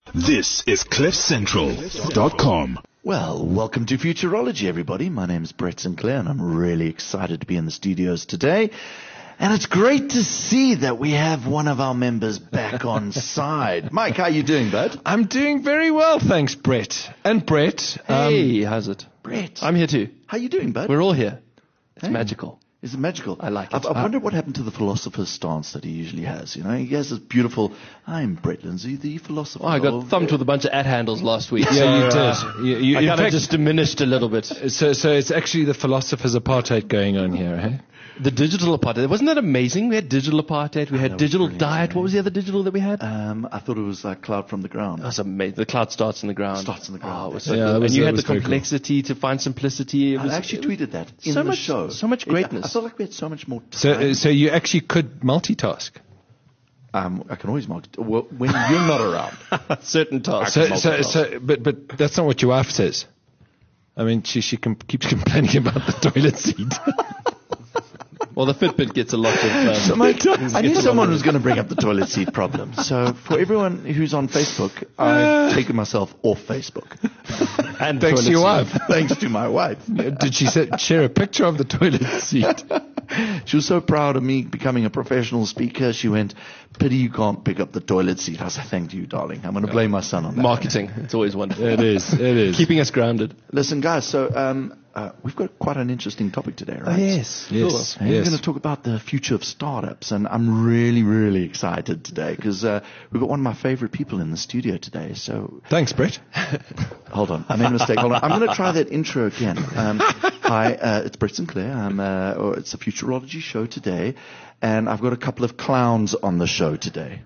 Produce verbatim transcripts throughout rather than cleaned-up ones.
This is cliff central dot com. Well, welcome to Futurology, everybody. My name is Brett Sinclair, and I'm really excited to be in the studios today. And it's great to see that we have one of our members back on side. Mike, how are you doing, bud? I'm doing very well, thanks, Brett. And Brett. Hey, um, how's it? Brett. I'm here too. How you doing, bud? We're all here. It's Hey. magical. Is it magical? I like it. I've, I've Uh, wondered what happened to the philosopher's stance that he usually has. You know, he has this beautiful, I'm Brett Lindsay, the philosopher. Oh, I got of- thumped with a bunch of ad handles last week. Yeah, so, you uh, did. You, you, I in kind of fact, just diminished a little bit. so, so it's actually the philosopher's apartheid going on here, eh? The digital apartheid. Wasn't that amazing? We had digital apartheid. We had that was digital brilliant, diet. eh? What was the other digital that we had? Um, I thought it was like cloud from the ground. That was amazing. The cloud starts in the ground. Starts in the ground. Oh, it was so Yeah, cool. that was- and you that had was the very cool. complexity to find simplicity. It I was, actually tweeted that in so the much- show. so much Yeah, greatness. I felt like we had so much more time. So, uh, so you actually could multitask. Um, I can always mark it. Well, when you're not around. certain tasks. So, so, so, but, but that's not what your wife says. I mean, she she com- keeps complaining about the toilet seat. Well, the Fitbit gets a lot of. Um, So Mike, I knew someone was going to bring up the toilet seat problem. So for everyone who's on Facebook, I've taken myself off Facebook. and Thanks to your toilet wife. Thanks to my wife. Did she sa- share a picture of the toilet seat? She was so proud of me becoming a professional speaker. She went, pity you can't pick up the toilet seat. I said, thank you, darling. I'm going to blame my son on that. Marketing. It's always wonderful. It is. It is. Keeping us grounded. Listen, guys, so um, uh, we've got quite an interesting topic today, right? Yes. Yes. And we're yes. going to talk about the future of startups, and I'm really, really excited today because uh, we've got one of my favorite people in the studio today. So Thanks, Brett. hold on, I made a mistake. Hold on, I'm going to try that intro again. Um, hi, uh, it's Brett Sinclair. I'm, uh, or it's a Futurology show today, and I've got a couple of clowns on the show today.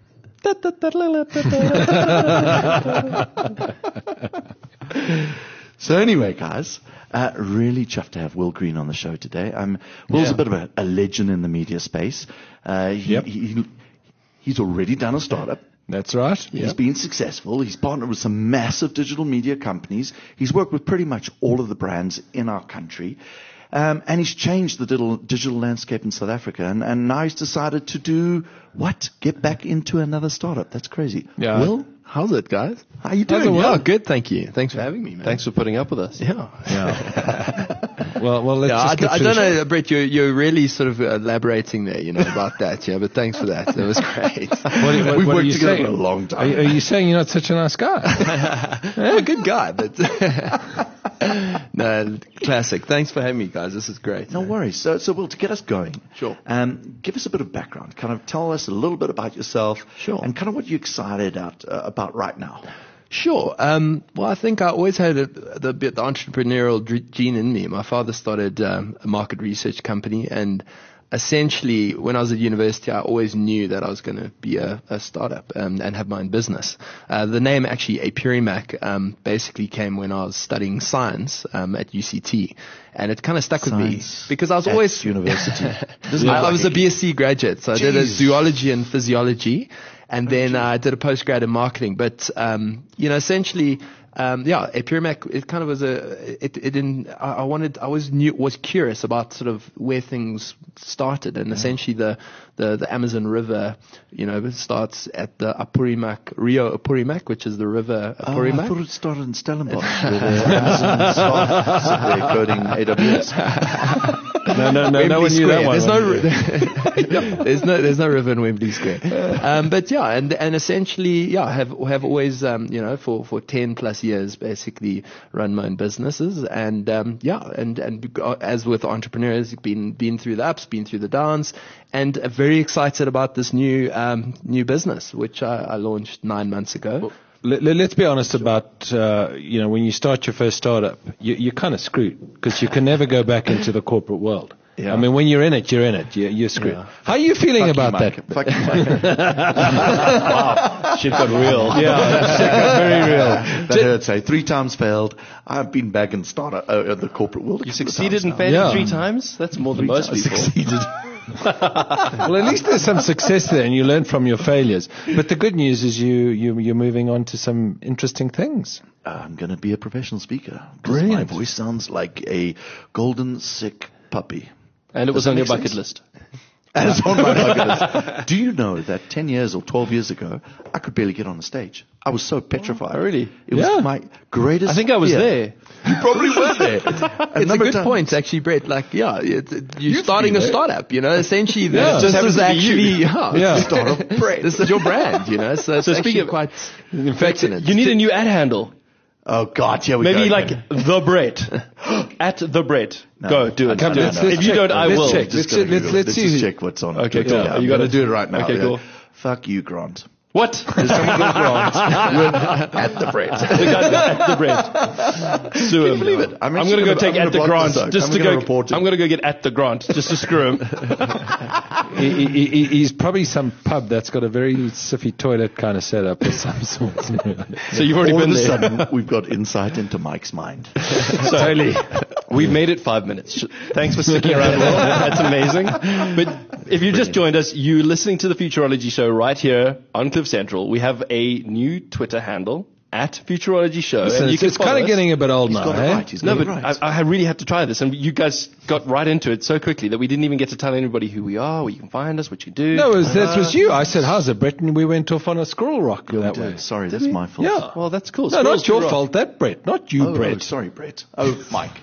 So anyway, guys, uh, really chuffed to have Will Green on the show today. Um, Will's Yeah. a bit of a, a legend in the media space. Uh, he, Yep. he, he's already done a startup. That's right. He's been successful. He's partnered with some massive digital media companies. He's worked with pretty much all of the brands in our country. Um, and he's changed the digital, digital landscape in South Africa. And, and now he's decided to do what? Get back into another startup. That's crazy. Yeah. Will, How's it, guys? how you How's doing? it, Will? Oh, good, thank you. Thanks for having me, man. Thanks for putting up with us. Yeah. Yeah. well, well, let's Yeah, just I, get I to don't the show. know, Brett, you're, you're really sort of elaborating there, you know, about that, yeah, but thanks for that. That was great. What, what, We've what are worked you together saying? for a long Are, time. you- are you saying you're not such a nice guy? I'm a good guy, but no, classic. Thanks for having me, guys. This is great. No worries. So, so Will, to get us going, Sure. um, give us a bit of background. Kind of tell us a little bit about yourself, Sure. and kind of what you're excited out, uh, about right now. Sure. Um, well, I think I always had a, the bit the entrepreneurial dr- gene in me. My father started um, a market research company, and essentially, when I was at university, I always knew that I was going to be a, a startup um, and have my own business. Uh, the name actually Apurimac um, basically came when I was studying science um, at U C T, and it kind of stuck with me Science because I was at always university. I, I was a B S c graduate, so I did a Jeez. zoology and physiology, and then uh, I did a postgrad in marketing. But um, you know, essentially, um, yeah, Apurimac, it kind of was a. It, it didn't. I, I wanted. I always knew, was curious about sort of where things started, and essentially the, the the Amazon River, you know, starts at the Apurimac, Rio Apurimac, which is the river Oh, I Apurimac. thought it started in Stellenbosch, where the Amazon staff sit there coding A W S. No, no, no, no Wembley one knew that Square. one. There's no, ri- there's no, there's no river in Wembley Square. Um, but yeah, and and essentially, yeah, have have always, um, you know, for for ten plus years, basically run my own businesses, and um, yeah, and and as with entrepreneurs, been been through the ups, been through the downs, and uh, very excited about this new um, new business, which I, I launched nine months ago. Let, let- let's be honest about, uh, you know, when you start your first startup, you, you're kind of screwed because you can never go back into the corporate world. Yeah. I mean, when you're in it, you're in it. You're, you're screwed. Yeah. How are you feeling Fuck you, about Mike. that? Fuck you, Mike. Wow. Shit got real. Yeah, shit got very real. That hurts, eh? Three times failed. I've been back in startup, uh, in the corporate world. a You couple of succeeded times and now. failed Yeah. three times? That's more than Three most times people. succeeded. Well, at least there's some success there, and you learn from your failures. But the good news is you, you you're moving on to some interesting things. I'm going to be a professional speaker. 'Cause Brilliant. My voice sounds like a golden sick puppy. And it was Does that on your make bucket sense? list. And it's on my bucket list. Do you know that ten years or twelve years ago, I could barely get on the stage? I was so petrified. Oh, really? It was Yeah. my greatest I think I was fear. there. You probably were there. It's a good point, actually, Brett. Like, yeah, it, it- you're starting a been there. startup, you know, essentially Yeah. this, Just this happens is to be actually, you. yeah, Yeah. Startup Brett. this is your brand, you know, so it's So actually speaking of- quite In fact, pertinent. you need a new ad handle. Oh God, here we Maybe go. like the Brett. At the Brett. No, Go, do it. Come, do let's- it. let's If you check. don't, I Let's will. check. Just Let's- gotta let's- Google it. let's Let's see just who- check what's on. Okay, Twitter. cool. Yeah, I'm You going to gotta- do it right now. Okay, Yeah. cool. Fuck you, Grant. What? There's something called Grant at the Brett. The guy at the Brett. Sue him. believe it. I'm I'm, actually going to go gonna- take I'm at the gonna block Grant this out. just I'm to gonna go. report it. I'm going to go get at the Grant just to screw him. He, he, he- he's probably some pub that's got a very siffy toilet kind of setup of some sort. So you've already All been of a there. sudden, we've got insight into Mike's mind. So, totally. We've made it five minutes. Sh- Thanks for sticking around, Will. That's amazing. But if you just joined us, you're listening to the Futurology Show right here on Cliff Central. We have a new Twitter handle, at Futurology Show. Listen, and you it's can it's follow kind of us. getting a bit old He's now, got it eh? right. He's No, got but it right. I, I really had to try this, and you guys got right into it so quickly that we didn't even get to tell anybody who we are, where you can find us, what you do. No, it was, that was you. I said, how's it, Brett? And we went off on a squirrel rock that way. Sorry, that's my fault. Yeah. Well, that's cool. No, Squirrels not your do rock. fault. That Brett, not you, Oh, Brett. oh, sorry, Brett. Oh, Mike.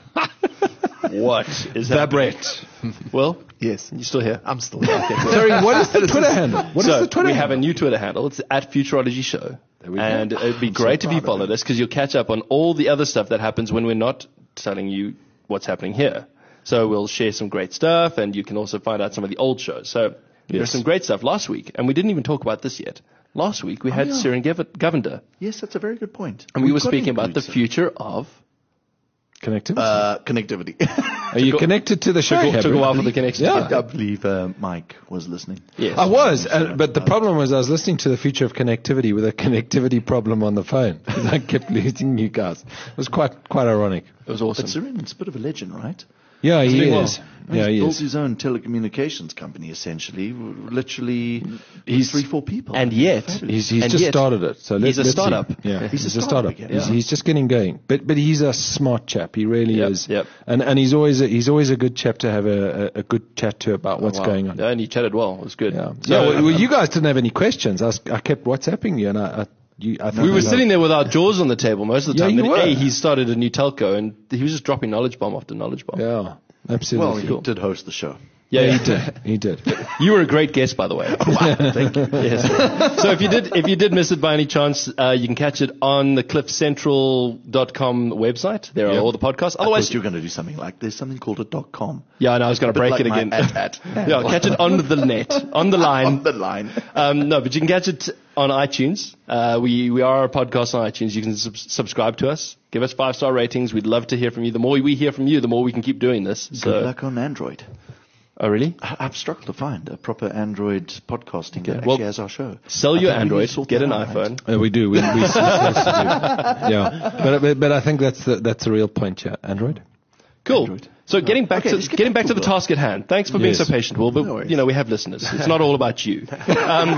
What is The that? Brett. Well, Yes. you still here? I'm still here. Sorry, what is the Twitter handle? What is so the Twitter we handle? have a new Twitter handle. It's at Futurology Show. we go. And it'd be I'm so great if you proud of followed it. us because you'll catch up on all the other stuff that happens when we're not telling you what's happening here. So we'll share some great stuff, and you can also find out some of the old shows. So there's some great stuff last week, and we didn't even talk about this yet. Last week we had yeah. Siren Gav- Govender, Yes, that's a very good point. and we We've were got speaking to about the include some- future of. Connectivity. Uh, connectivity. Are you connected to the show? Took, took a Gabriel? while for the connection. Yeah. to get I believe uh, Mike was listening. Yes. I was, uh, but the problem was I was listening to the future of connectivity with a connectivity problem on the phone. I kept losing you guys. It was quite quite ironic. It was awesome. But Siren's a bit of a legend, right? Yeah, he doing well. is. Yeah, He's he built is. his own telecommunications company, essentially. Literally, he's three, four people. And yet, He's, he's And just yet, started it. So he's let's, a let's see. startup. Yeah, He's he's, a a startup startup. again. He's, Yeah. he's just getting going. But but he's a smart chap. He really Yep, is. yep. And and he's always a, he's always a good chap to have a, a, a good chat to about what's Wow. going on. Yeah, and you chatted well. It was good. Yeah. So, yeah well, well, you guys didn't have any questions. I, was, I kept WhatsApping you, and I, I, you, I thought we were you sitting there with our jaws on the table most of the Yeah, time. you Then, were. A, he started a new telco, and he was just dropping knowledge bomb after knowledge bomb. Yeah, absolutely. well, he Cool. did host the show. Yeah, Yeah, yeah. he did. He did. You were a great guest, by the way. Thank you. Yes. So if you did, if you did miss it by any chance, uh, you can catch it on the cliff central dot com website. There are Yep. all the podcasts. I Otherwise, thought you were going to do something like there's something called a dot com. yeah, and I was going to break like it my again. at- at. yeah, catch it on the net, on the line. On the line. Um, no, but you can catch it on iTunes. Uh, we, we are a podcast on iTunes. You can sub- subscribe to us. Give us five star ratings. We'd love to hear from you. The more we hear from you, the more we can keep doing this. Good So, luck on Android. oh really? I- I've struggled to find a proper Android podcasting that Well, actually has our show. Sell I your think we need to Android, sort get that an out, iPhone. Uh, we do. We, we seriously do. Yeah, but, but but I think that's the that's the real point. Yeah, Android. Cool. Android. So getting back Okay, to let's get getting back back to to the Will. task at hand. Thanks for being Yes. so patient, Will. But No worries. you know we have listeners. It's not all about you. Um,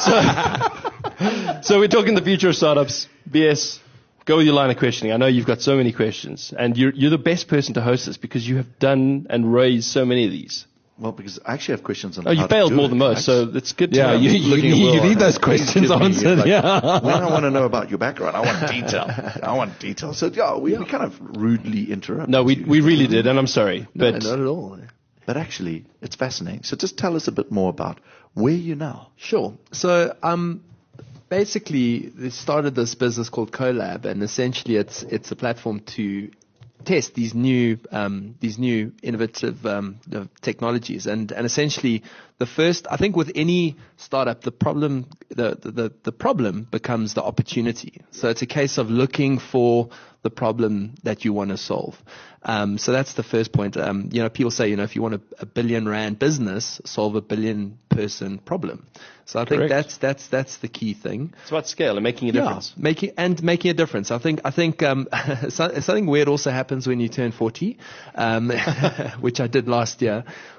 so, so we're talking the future of startups. B S, go with your line of questioning. I know you've got so many questions, and you're you're the best person to host this because you have done and raised so many of these. Well, because I actually have questions on Oh, you how to failed do more it, than most, right? so it's good to Yeah, know. you, you, Looking at you Will, need I- those please questions give me, answered. like, Yeah. When I want to know about your background, I want detail. I want detail. So yeah, we, we kind of rudely interrupt. No, we you. we really did, and I'm sorry, No, but not at all. But actually, it's fascinating. So just tell us a bit more about where you now. Sure. So, um, basically, they started this business called Colab, and essentially, it's it's a platform to test these new um, these new innovative um, uh, technologies, and and essentially, the first, I think, with any startup, the problem the, the the problem becomes the opportunity. So it's a case of looking for the problem that you want to solve. Um, so that's the first point. Um, you know, people say, you know, if you want a, a billion rand business, solve a billion person problem. So I think Correct. that's that's that's the key thing. it's about scale and making a difference. Yeah, making and making a difference. I think I think um, so, something weird also happens when you turn forty, um, which I did last year,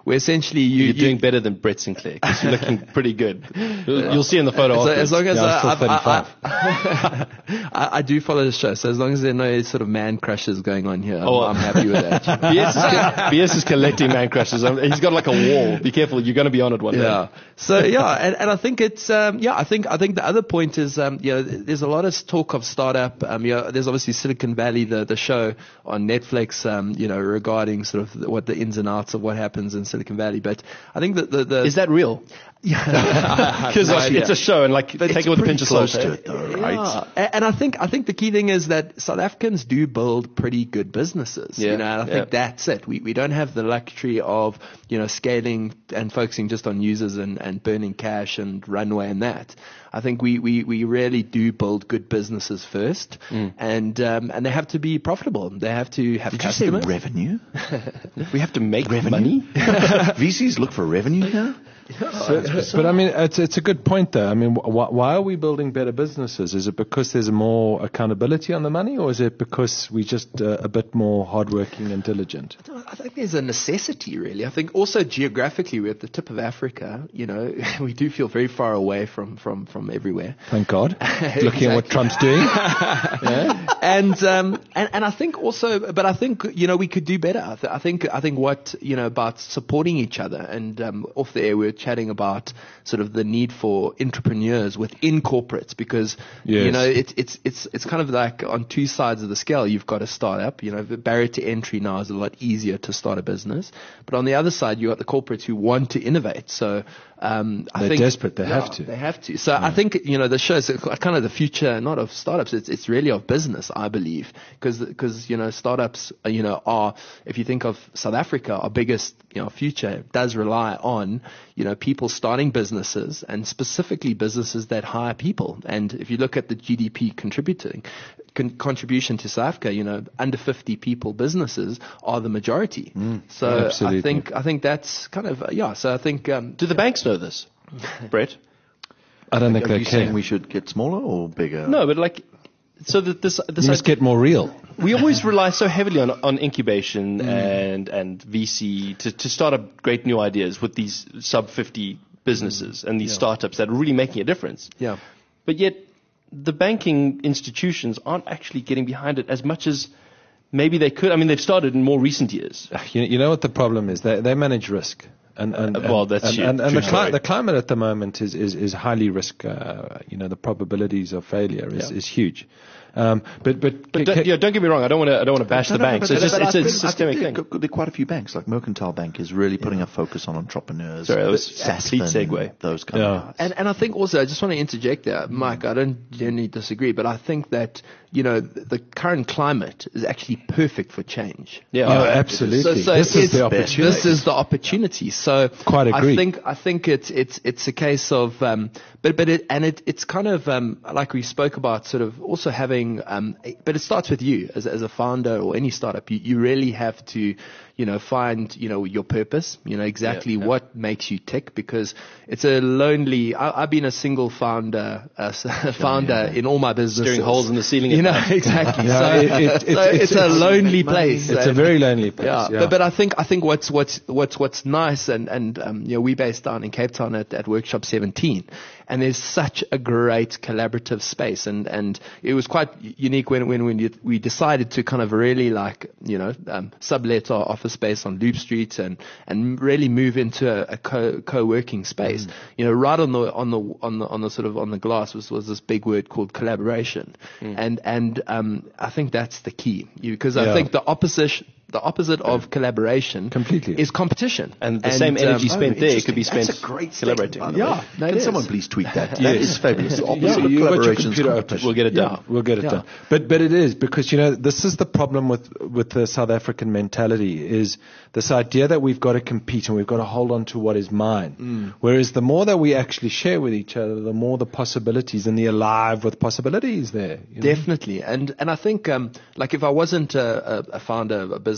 where essentially you, You're you doing better than Brett Sinclair because you're looking pretty good. You'll, you'll see in the photo So afterwards. as long as Yeah, I'm I, still I, I, I, I do follow the show, so as long as there are no sort of man crushes going on here, I'm, Oh. I'm happy with that. B S is, B S is collecting man crushes. Um, He's got like a wall. Be careful, you're going to be on it one day. Yeah. So yeah, and, and I think it's um, yeah, I think I think the other point is um, you know, there's a lot of talk of startup. Um, you know, there's obviously Silicon Valley, the the show on Netflix, um, you know, regarding sort of what the ins and outs of what happens in Silicon Valley. But I think that the, the Is that real? yeah, Because no like, idea. it's a show, and like take it with a pinch of salt. Close to eh? it, though, right? Yeah. A- And I think I think the key thing is that South Africans do build pretty good businesses. Yeah. You know, and I think Yeah. that's it. We we don't have the luxury of, you know, scaling and focusing just on users and, and burning cash and runway and that. I think we, we, we really do build good businesses first, and um, and they have to be profitable. They have to have Did you say customers. revenue? We have to make Revenue? money. V Cs look for revenue here? But, but I mean, it's it's a good point though. I mean, wh- why are we building better businesses? Is it because there's more accountability on the money, or is it because we just uh, a bit more hardworking and diligent? I think there's a necessity, really. I think also geographically, we're at the tip of Africa. You know, we do feel very far away from, from, from everywhere. Thank God. Looking at what Trump's doing. and, um, and and I think also, but I think you know we could do better. I, th- I think I think what you know about supporting each other. And um, off the air, we were chatting about sort of the need for entrepreneurs within corporates, because you Yes. know it's it's it's it's kind of like on two sides of the scale. You've got a startup. You know, the barrier to entry now is a lot easier to start a business, but on the other side, you have got the corporates who want to innovate. So um, I They're think desperate. They yeah, have to. They have to. So I think you know the show is kind of the future, not of startups. It's it's really of business, I believe, because because you know startups, uh, you know, are, if you think of South Africa, our biggest you know future does rely on you know people starting businesses, and specifically businesses that hire people. And if you look at the G D P contributing con- contribution to South Africa, you know, under fifty people businesses are the majority. So absolutely. I think I think that's kind of uh, yeah. So I think um, Do the banks know this, Brett? I don't think Are they you saying can. we should get smaller or bigger? No, but like, so that this this You must get more real. we always rely so heavily on on incubation and and V C to to start up great new ideas with these sub fifty businesses and these startups that are really making a difference. yeah. But yet, the banking institutions aren't actually getting behind it as much as maybe they could. I mean, they've started in more recent years. You, you know what the problem is? They they manage risk. And, and, Uh, well, that's and, true. and, and True the, cli- story. the climate at the moment is, is, is highly risk. Uh, you know, the probabilities of failure is, Yeah. is huge. Um, but but, But ca- don't, ca- yeah, don't get me wrong. I don't want to. I don't want to bash No, the no, banks. but- It's just but I it's a think- I systemic think thing. there- There are quite a few banks, like Mercantile Bank is really putting a focus on entrepreneurs. Sorry, that was a Sasfin, complete segue. Those kind Yeah. of guys. And and I think also, I just want to interject there, Mike. I don't generally disagree, but I think that you know the current climate is actually perfect for change. Yeah. oh, absolutely. So, so this is it's- the opportunity. This is the opportunity. So Quite agree. I think I think it's it's it's a case of um, but but it and it it's kind of um, like we spoke about, sort of also having um, a- but it starts with you as as a founder or any startup. You, you really have to you know find you know your purpose. You know exactly Yeah, yeah. what makes you tick, because it's a lonely. I, I've been a single founder uh, founder in all my businesses. Steering holes in the ceiling at You know night. exactly. Yeah, so it- it- so it's- it's, it's- a lonely it's- place. It's a and- very lonely place. yeah, Yeah, But, but I think I think what's what's what's what's nice, and and um, you know we based down in Cape Town at, at Workshop seventeen, and there's such a great collaborative space, and, and it was quite unique when when when we decided to kind of really like you know um, sublet our office space on Loop Street and and really move into a, a co co-working space. You know, right on the on the on the on the sort of on the glass was was this big word called collaboration, and and um, I think that's the key, because I Yeah. think the opposition. The opposite of collaboration Completely. is competition. And the same energy um, spent Oh, there could be interesting. spent That's a great collaborating. statement, by the Yeah, way. no, it Can is. someone please tweet that? That Yes. is fabulous. The Yeah, opposite of you've got your collaboration is computer open. competition. We'll get it Yeah, done. we'll get it Yeah. done. But but it is, because you know this is the problem with with the South African mentality, is this idea that we've got to compete and we've got to hold on to what is mine. Whereas the more that we actually share with each other, the more the possibilities and the alive with possibilities there. You know? Definitely, and and I think um, like if I wasn't a, a, a founder of a business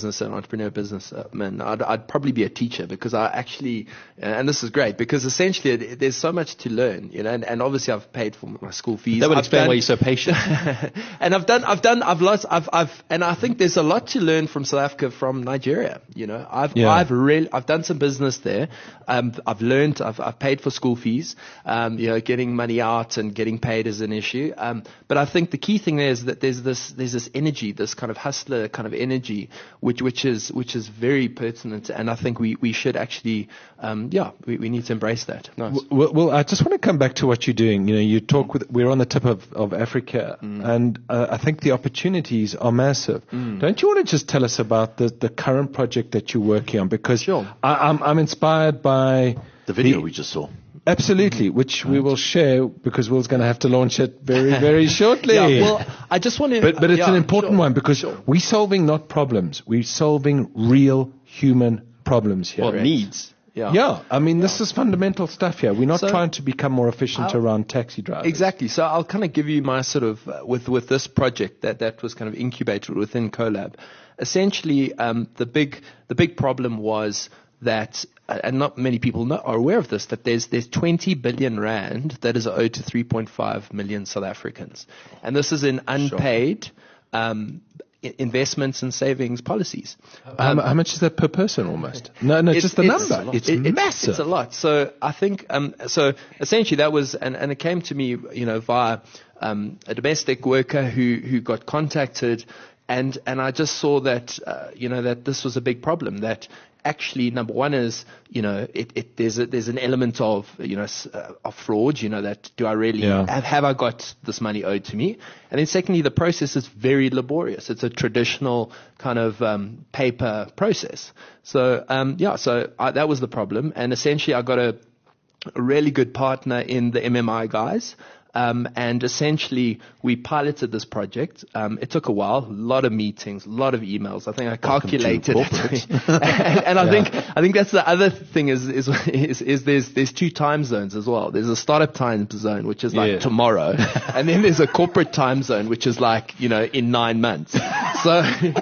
business, an entrepreneur businessman, I'd, I'd probably be a teacher because I actually, and this is great because essentially it, there's so much to learn, you know, and, and obviously I've paid for my school fees. That would I've explain done, why you're so patient. and I've done, I've done, I've lost, I've, I've, and I think there's a lot to learn from South Africa, from Nigeria. You know, I've, Yeah. I've really, I've done some business there. Um, I've learned, I've, I've paid for school fees. Um, you know, getting money out and getting paid is an issue. Um, but I think the key thing there is that there's this, there's this energy, this kind of hustler kind of energy, which, which is, which is very pertinent. And I think we, we should actually, um, yeah, we, we need to embrace that. Nice. Well, well, I just want to come back to what you're doing. You know, you talk with, we're on the tip of, of Africa, Mm. and uh, I think the opportunities are massive. Mm. Don't you want to just tell us about the, the current project that you're working on? Because Sure. I, I'm, I'm inspired by The video we just saw. Absolutely, which we will share because Will's going to have to launch it very, very shortly. Yeah, well, I just want to, But, but it's yeah, an important sure, one because sure. we're solving not problems, we're solving real human problems here. Well, needs. Yeah. Yeah, I mean, this is fundamental stuff here. We're not So- trying to become more efficient I'll- around taxi drivers. Exactly. So I'll kind of give you my sort of, uh, with, with this project that, that was kind of incubated within Colab. Essentially, um, the big, the big problem was that, uh, and not many people know, are aware of this, that there's, there's twenty billion rand that is owed to three point five million South Africans. And this is in unpaid, um, i- investments and savings policies. How, how much is that per person almost? No, no, It- just the it's- number. It's it- massive. It's a lot. So I think, um, so essentially that was, and, and it came to me, you know, via um, a domestic worker who, who got contacted, and, and I just saw that, uh, you know, that this was a big problem, that actually, number one is, you know, it, it, there's a, there's an element of, you know, s- uh, of fraud, you know, that do I really, Yeah. have, have I got this money owed to me? And then secondly, the process is very laborious. It's a traditional kind of um, paper process. So, um, yeah, so I, that was the problem. And essentially, I got a, a really good partner in the M M I guys. Um, and essentially, we piloted this project. Um, it took a while, a lot of meetings, a lot of emails. I think I calculated it. and and I think I think that's the other thing is is is, is there's there's two time zones as well. There's a startup time zone, which is like Yeah. tomorrow, and then there's a corporate time zone, which is like, you know, in nine months. So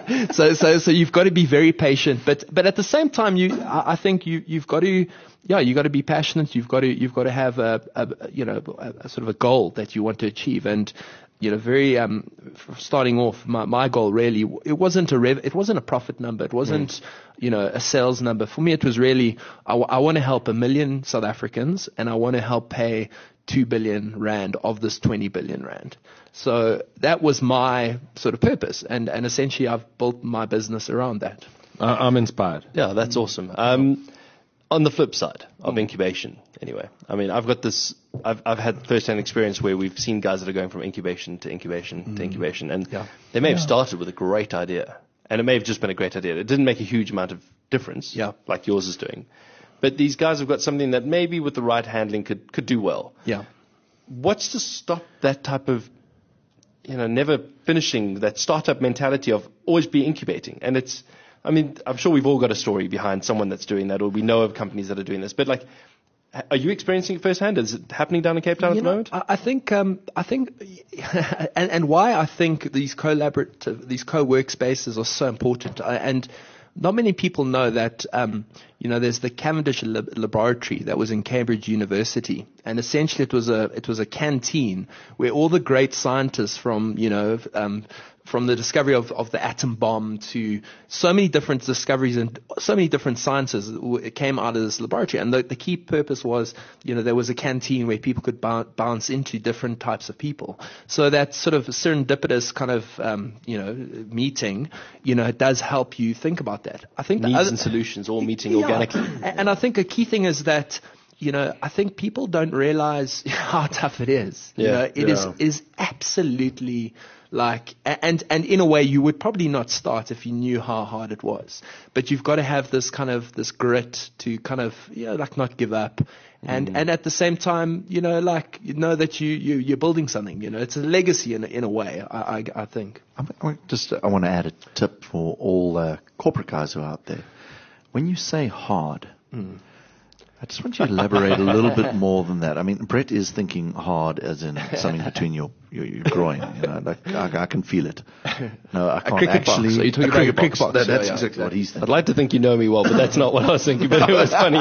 so so so you've got to be very patient, but but at the same time, you I, I think you you've got to. Yeah, you got to be passionate. You've got to, you've got to have a, a you know, a, a sort of a goal that you want to achieve. And, you know, very, um, f- starting off, my, my goal really, it wasn't a rev, it wasn't a profit number. It wasn't, mm. you know, a sales number. For me, it was really, I, w- I want to help a million South Africans, and I want to help pay two billion rand of this twenty billion rand. So that was my sort of purpose. And, and essentially I've built my business around that. I- I'm inspired. Yeah, that's awesome. Um, on the flip side of incubation, anyway, I mean, I've got this, I've, I've had first-hand experience where we've seen guys that are going from incubation to incubation mm. to incubation, and Yeah. they may have Yeah. started with a great idea, and it may have just been a great idea. It didn't make a huge amount of difference, Yeah. like yours is doing. But these guys have got something that maybe with the right handling could, could do well. Yeah. What's to stop that type of, you know, never finishing, that startup mentality of always be incubating? And it's, I mean, I'm sure we've all got a story behind someone that's doing that, or we know of companies that are doing this. But like, h- are you experiencing it firsthand? Is it happening down in Cape Town You at the know, moment? I, I think, um, I think, and, and why I think these collaborative, these co-workspaces are so important. I, and not many people know that, um, you know, there's the Cavendish lab- laboratory that was in Cambridge University, and essentially it was a it was a canteen where all the great scientists from, you know, um, from the discovery of, of the atom bomb to so many different discoveries and so many different sciences w- came out of this laboratory. And the, the key purpose was, you know, there was a canteen where people could bou- bounce into different types of people. So that sort of serendipitous kind of, um, you know, meeting, you know, it does help you think about that. I think the Needs other- and solutions all meeting Yeah. organically. And and I think a key thing is that, you know, I think people don't realize how tough it is. You Yeah, know, it is yeah. is absolutely like, and and in a way you would probably not start if you knew how hard it was. But you've got to have this kind of this grit to kind of, you know, like not give up. And Mm. and at the same time, you know, like you know that you you you're building something. You know, it's a legacy in a- in a way. I I, I think. I want- just I want to add a tip for all uh, corporate guys who are out there. When you say hard, I just want you to elaborate a little bit more than that. I mean, Brett is thinking hard, as in something between your your, your groin. You know, like I, I can feel it. No, I can't cricket box. actually. Are you talking a about cricket your cricket box? box? That, that's Yeah, yeah, exactly exactly. what he's thinking. I'd like to think you know me well, but that's not what I was thinking. But it was funny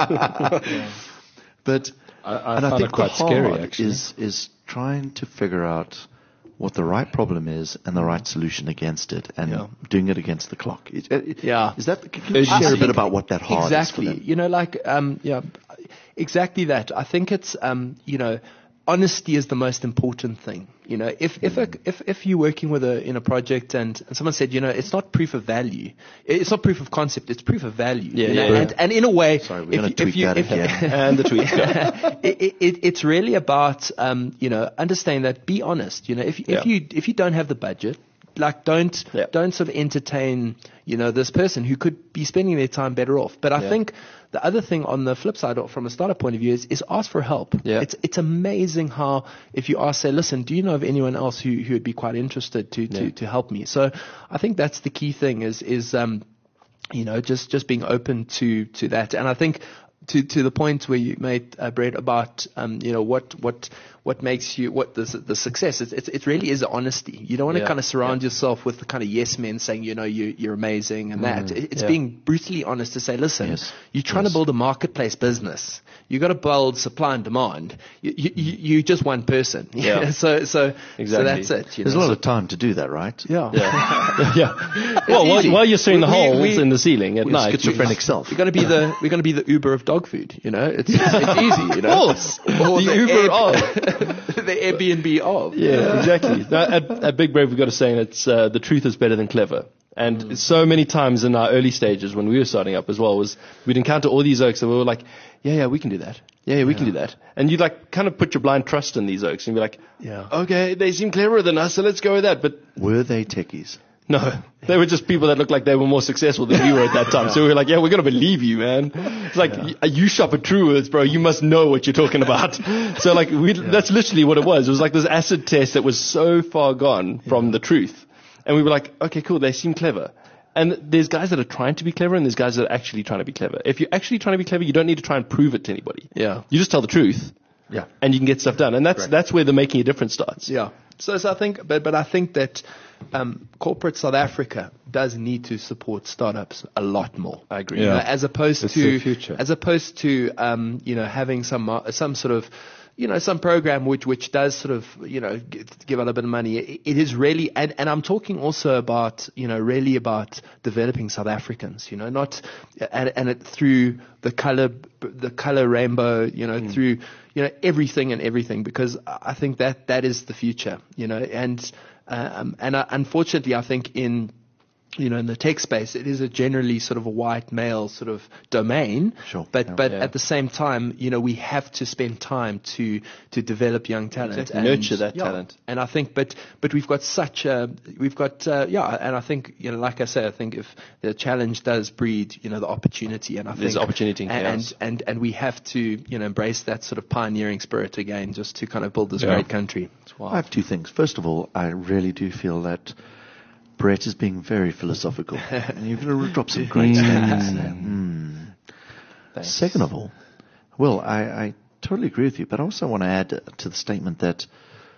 anyway. But I, I and I found think it quite the scary, hard actually. is is trying to figure out what the right problem is and the right solution against it, and Yeah. doing it against the clock. It, it, Yeah. Is that? Can you I share a bit think about what that hard exactly. is for them? You know, like um, yeah, exactly that. I think it's um, you know, honesty is the most important thing. You know, if if a, if if you're working with a in a project and, and someone said, you know, it's not proof of value, it's not proof of concept, it's proof of value. Yeah, you know? yeah. And and in a way, Sorry, we're if gonna you, tweak if you, that if, again. And the tweet. it, it, it, it's really about um, you know, understanding that. Be honest. You know, if Yeah. if you if you don't have the budget, like don't Yeah. don't sort of entertain, you know, this person who could be spending their time better off. But I Yeah. think the other thing on the flip side, or from a startup point of view, is, is ask for help. Yeah. It's it's amazing how if you ask, say, listen, do you know of anyone else who, who would be quite interested to, to, Yeah. to help me? So I think that's the key thing is is um, you know, just, just being open to, to that. And I think to to the point where you made, uh, Brett, about um, you know, what what what makes you what the the success. It's, it's it really is honesty. You don't want to Yeah. kind of surround yourself with the kind of yes men saying, you know, you you're amazing and that. It- It's Yeah. being brutally honest to say, listen, Yes. you're trying Yes. to build a marketplace business. You got to build supply and demand. You you, you you're just one person. Yeah. so so Exactly. so that's it. You There's know? a lot of time to do that, right? yeah. Yeah. yeah. Well, while, easy. while you're seeing the We- we- holes we- in the ceiling at Your night. schizophrenic self. We're going to be the we're going to be the Uber of dog food. You know, it's it's, it's easy. You know, Of course. Or The the Uber Air- of. the Airbnb of. Yeah, exactly. No, at, at Big Brave, we've got a saying it's uh, the truth is better than clever. And so many times in our early stages when we were starting up as well was we'd encounter all these oaks and we were like, yeah, yeah, we can do that. Yeah, yeah, we can do that. And you'd like kind of put your blind trust in these oaks and be like, Yeah. okay, they seem cleverer than us, so let's go with that. But Were they techies? no, they were just people that looked like they were more successful than we were at that time. So we were like, yeah, we're going to believe you, man. It's like, y- you shop at Truworths, bro. You must know what you're talking about. So like, we, that's literally what it was. It was like this acid test that was so far gone from the truth. And we were like, okay, cool. They seem clever. And there's guys that are trying to be clever and there's guys that are actually trying to be clever. If you're actually trying to be clever, you don't need to try and prove it to anybody. Yeah. You just tell the truth. Yeah. And you can get stuff done. And that's, that's where the making a difference starts. Yeah. So, so I think, but but I think that um, corporate South Africa does need to support startups a lot more. I agree. You know, Yeah. as opposed It's to the future. as opposed to um, you know, having some mar- some sort of you know, some program which, which does sort of, you know, g- give out a bit of money. It, it is really, and, and I'm talking also about, you know, really about developing South Africans, you know, not, and, and it through the color, the color rainbow, you know, through, you know, everything and everything, because I think that, that is the future, you know, and, um, and uh, unfortunately, I think in, you know, in the tech space, it is a generally sort of a white male sort of domain. Sure. But Yeah. but Yeah. at the same time, you know, we have to spend time to to develop young talent, Exactly. and Nurture that yeah. talent. And I think, but but we've got such a we've got uh, yeah, and I think, you know, like I say, I think if the challenge does breed, you know, the opportunity, and I There's think opportunity in and, chaos. and and and we have to, you know, embrace that sort of pioneering spirit again, just to kind of build this Yeah. great country. I have two things. First of all, I really do feel that Brett is being very philosophical. And you're going to drop some great statements there. Hmm. Thanks. Second of all, well, I, I totally agree with you, but I also want to add to the statement that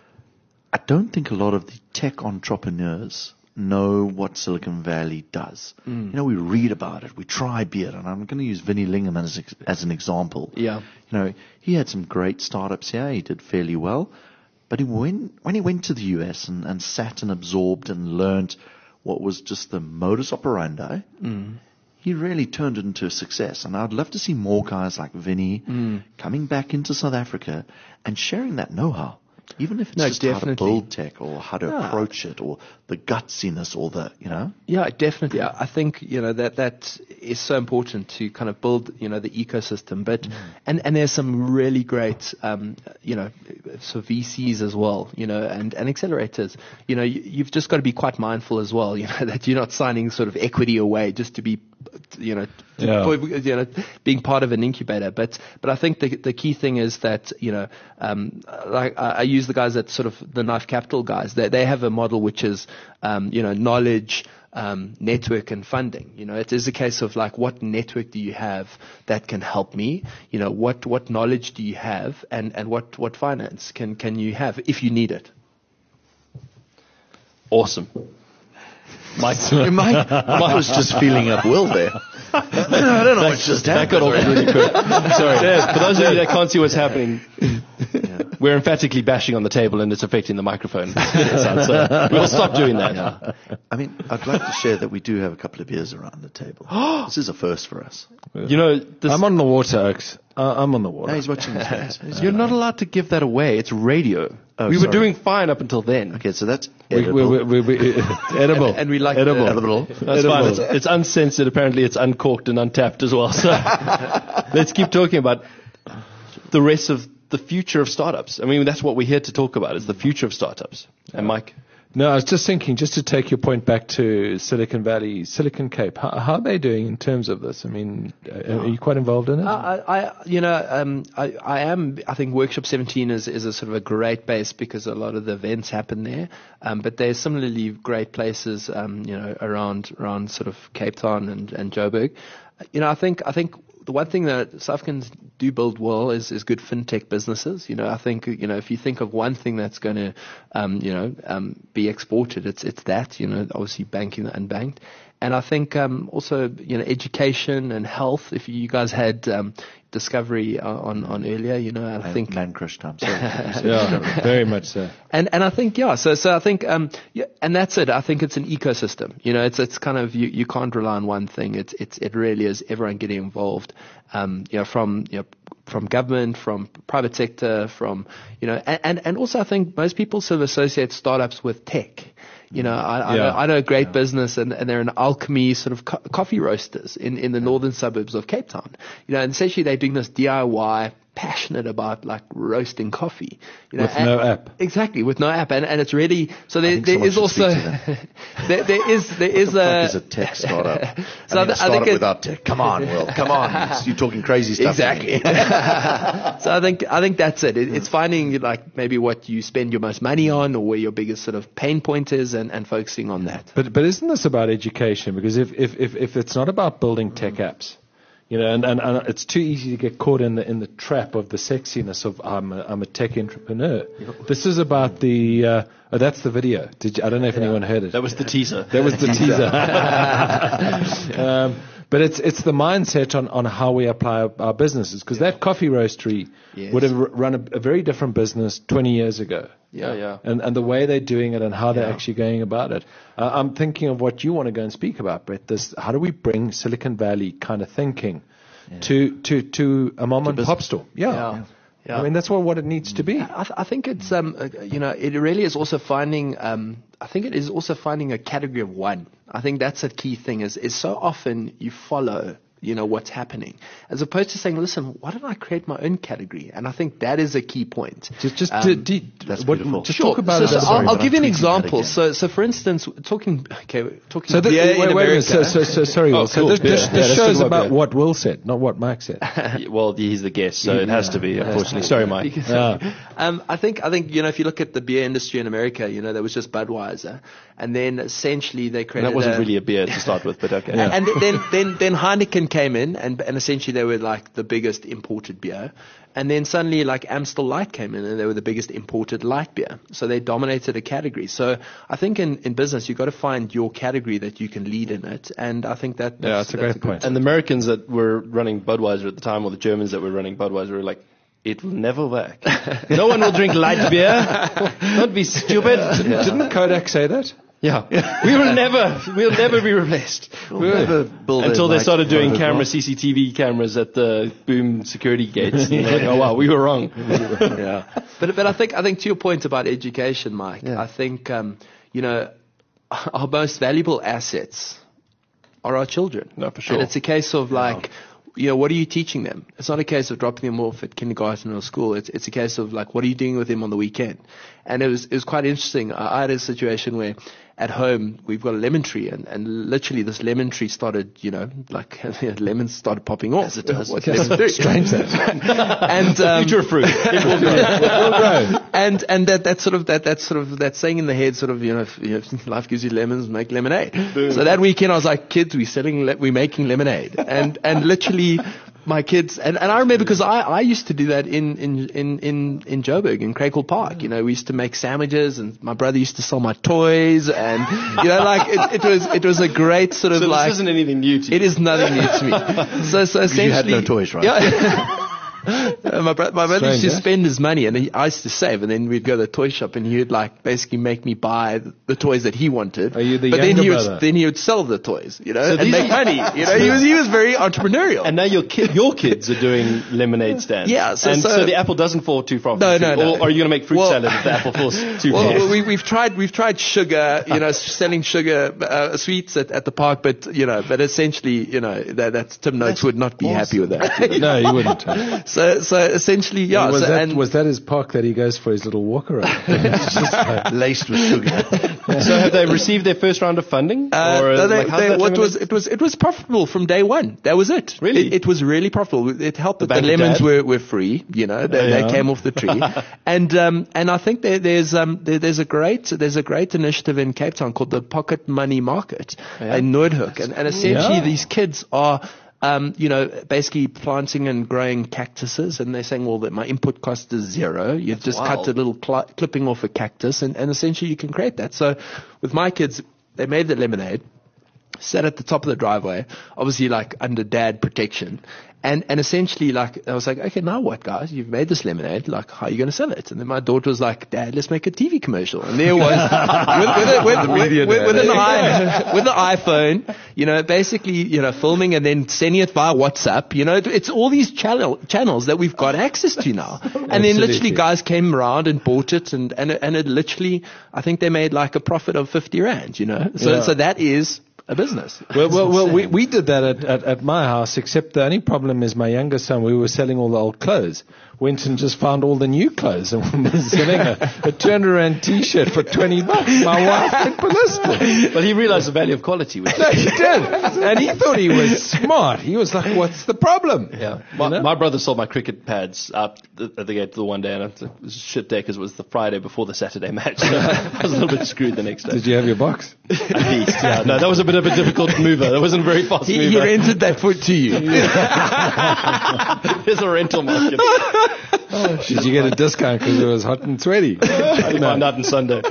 I don't think a lot of the tech entrepreneurs know what Silicon Valley does. You know, we read about it, we try be it, and I'm going to use Vinnie Lingerman as, ex- as an example. Yeah. You know, he had some great startups here, he did fairly well, but he when, when he went to the U S and, and sat and absorbed and learned what was just the modus operandi, he really turned it into a success. And I'd love to see more guys like Vinny coming back into South Africa and sharing that know-how. Even if it's No, just how to definitely. build tech or how to Yeah. approach it or the gutsiness or the, you know. Yeah, definitely. I I think, you know, that that is so important to kind of build, you know, the ecosystem. But and and there's some really great, um, you know, so V Cs as well, you know, and, and accelerators. You know, you, you've just got to be quite mindful as well, you know, that you're not signing sort of equity away just to be you know, Yeah. you know, being part of an incubator. But but I think the the key thing is that, you know, um, like I, I use the guys that sort of the Knife Capital guys. They they have a model which is um, you know, knowledge, um, network, and funding. You know, it is a case of like, what network do you have that can help me? You know, what what knowledge do you have, and and what what finance can can you have if you need it? Awesome. Mike, Mike, Mike was just feeling up Will there. I don't know what's just that happened. got all really quick. Sorry. Yeah, for those of you that can't see what's happening, we're emphatically bashing on the table and it's affecting the microphone. So we'll stop doing that. Yeah. I mean, I'd like to share that we do have a couple of beers around the table. This is a first for us. You know, this, I'm on the water, Oaks. Uh, I'm on the water. Now he's watching his face. He's- you're not allowed to give that away. It's radio. Oh, we were sorry. doing fine up until then. Okay, so that's We, edible. we, we, we, we, edible. And we like edible. the- edible. That's fine. It's, it's uncensored. Apparently, it's uncorked and untapped as well. So let's keep talking about the rest of the future of startups. I mean, that's what we're here to talk about, is the future of startups. And Mike? No, I was just thinking, just to take your point back to Silicon Valley, Silicon Cape, how, how are they doing in terms of this? I mean, uh, are you quite involved in it? I, I, you know, um, I, I am. I think Workshop seventeen is, is a sort of a great base because a lot of the events happen there. Um, but there's similarly great places, um, you know, around around sort of Cape Town and, and Joburg. You know, I think I think the one thing that South Africans do build well is, is good fintech businesses. You know, I think, you know, if you think of one thing that's going to, um, you know, um, be exported, it's it's that, you know, obviously banking and unbanked. And I think um, also, you know, education and health. If you guys had um, Discovery on, on earlier, you know, I Man, think man crush time. Sorry. Yeah, very much so. and and I think yeah, so so I think um yeah, and that's it. I think it's an ecosystem. You know, it's it's kind of you, you can't rely on one thing. It's it's it really is everyone getting involved. Um, you know, from you know from government, from private sector, from you know, and and, and also I think most people sort of associate startups with tech. You know, I, I, Yeah. know, I know a great business, and, and they're an alchemy sort of co- coffee roasters in, in the northern suburbs of Cape Town. You know, and essentially they're doing this D I Y, passionate about like roasting coffee. You know, With and- no app. Exactly, with no app, and, and it's really so. There, think there someone is should also speak to there, there is there is What a is a tech startup? So I I mean, a th- I startup think it- without tech. Come on, Will. Come on. You're talking crazy stuff. exactly. So I think I think that's it. it. It's finding like maybe what you spend your most money on, or where your biggest sort of pain point is, and, and focusing on that. But but isn't this about education? Because if, if, if, if it's not about building tech apps, you know, and, and, and it's too easy to get caught in the in the trap of the sexiness of I'm a, I'm a tech entrepreneur. This is about the uh, oh, that's the video. Did you, I don't know if anyone heard it. That was the teaser. That was the teaser. um, but it's it's the mindset on, on how we apply our, our businesses, because that coffee roastery Yes. would have r- run a, a very different business twenty years ago. Yeah, yeah. And and the way they're doing it and how they're actually going about it. Uh, I'm thinking of what you want to go and speak about, Brett. This, how do we bring Silicon Valley kind of thinking to, to, to a mom and pop store? Yeah. Yeah. Yeah. I mean, that's what, what it needs to be. I, th- I think it's um uh, you know it really is also finding um I think it is also finding a category of one. I think that's a key thing. Is is so often you follow you know what's happening, as opposed to saying, listen, why don't I create my own category? And I think that is a key point. Just, just, Um, to, de- that's what, beautiful. just Sure. talk about so, it. so as- sorry, I'll, but I'll give you I'm an tweeting that example. again. So, so for instance, talking okay, talking So, beer th- in wait, wait, wait, so, America. so, so, sorry, Oh, Will. So cool. this, this, Yeah. this Yeah, let's shows talk about about beer. what Will said, not what Mike said. Well, he's the guest, so it has to be, unfortunately. Sorry, Mike. Yeah. Um, I think I think you know if you look at the beer industry in America, you know there was just Budweiser, and then essentially they And created that wasn't a, really a beer to start with, but okay. And then, then, then Heineken came in, and, and essentially they were like the biggest imported beer. And then suddenly, like Amstel Light came in, and they were the biggest imported light beer. So they dominated a category. So I think in, in business, you've got to find your category that you can lead in it. And I think that Yeah, that's a great good- point. And the Americans that were running Budweiser at the time, or the Germans that were running Budweiser, were like, it will never work. No one will drink light beer. Don't be stupid. Didn't Kodak say that? Yeah. We will never, we'll never be replaced. We'll never build Until a they light started doing bulb. camera, C C T V cameras at the boom security gates. And they're like, oh wow, we were wrong. Yeah. But but I think I think to your point about education, Mike, I think um, you know our most valuable assets are our children. No, for sure. And it's a case of like, you know, what are you teaching them? It's not a case of dropping them off at kindergarten or school. It's it's a case of like, what are you doing with them on the weekend? And it was it was quite interesting. I, I had a situation where at home we've got a lemon tree, and, and literally this lemon tree started, you know, like lemons started popping off. As it does. What lemons do. Strange that. And um, Future fruit. It will grow. and and that that sort of that that sort of that saying in the head, sort of, you know, if, you know, if life gives you lemons, make lemonade. So that weekend I was like, kids, we're selling, le- we're making lemonade, and and literally my kids, and, and I remember because I, I used to do that in in in in in Joburg in Craighill Park. You know, we used to make sandwiches, and my brother used to sell my toys, and you know, like it, it was it was a great sort of So like. this isn't anything new to you. It is nothing new to me. So so essentially, You had no toys, right? Yeah. Uh, my, bro- my brother used to Strange, eh? spend his money, and he, I used to save, and then we'd go to the toy shop, and he would like basically make me buy the, the toys that he wanted. Are you the but then younger he would brother? then he would sell the toys, you know, So and these- make money. You know, he was he was very entrepreneurial. And now your ki- your kids are doing lemonade stands. Yeah, so- and so, so- the apple doesn't fall too far. From No, the tree. no, no. Or are you going to make fruit Well- salad if the apple falls too Well, far? well, we, we've tried we've tried sugar, you know, selling sugar uh, sweets at, at the park, but you know, but essentially, you know, that, that Tim Noakes would not be happy with that. you know. No, you wouldn't. Huh? So so essentially, yeah. was, so, that, and was that his park that he goes for his little walk around? It's just like- Laced with sugar. So have they received their first round of funding? Uh, or no, they, like, how's they, that what was lemonade? it was it was profitable from day one. That was it. Really? It, it was really profitable. It helped that the Bank of lemons Dad? were, were free. You know, they, Yeah. they came off the tree. and um, and I think there, there's um there, there's a great there's a great initiative in Cape Town called the Pocket Money Market Yeah. in Noordhoek, and, and essentially Yeah. these kids are. Um, you know, basically planting and growing cactuses, and they're saying, well, that my input cost is zero. You've just wild. cut a little cl- clipping off a cactus, and, and essentially you can create that. So with my kids, they made the lemonade, sat at the top of the driveway, obviously like under dad protection. And, and essentially, like, I was like, okay, now what, guys? You've made this lemonade. Like, how are you going to sell it? And then my daughter was like, Dad, let's make a T V commercial. And there was, with, with, a, with, with, with, with, an i, with an iPhone, you know, basically, you know, filming and then sending it via WhatsApp. You know, it, it's all these channel, channels that we've got access to now. And then Absolutely. literally guys came around and bought it. And, and, it- and it literally, I think they made like a profit of fifty rand, you know. So, Yeah. so that is a business. Well, well, well we, we did that at, at, at my house, except the only problem is my younger son, we were selling all the old clothes. Went and just found all the new clothes and was selling a, a two hundred rand t-shirt for twenty bucks. My wife went ballistic. Well, he realized the value of quality. Which No, he did. And he thought he was smart. He was like, what's the problem? Yeah, my, know? my brother sold my cricket pads up the, at the gate the one day, and it was a shit day because it was the Friday before the Saturday match. So I was a little bit screwed the next day. Did you have your box? At least, yeah. No, that was a bit of a difficult mover. That wasn't a very fast He, mover. he rented that foot to you. There's a rental market. Did you get a discount because it was hot and sweaty? I found out on Sunday.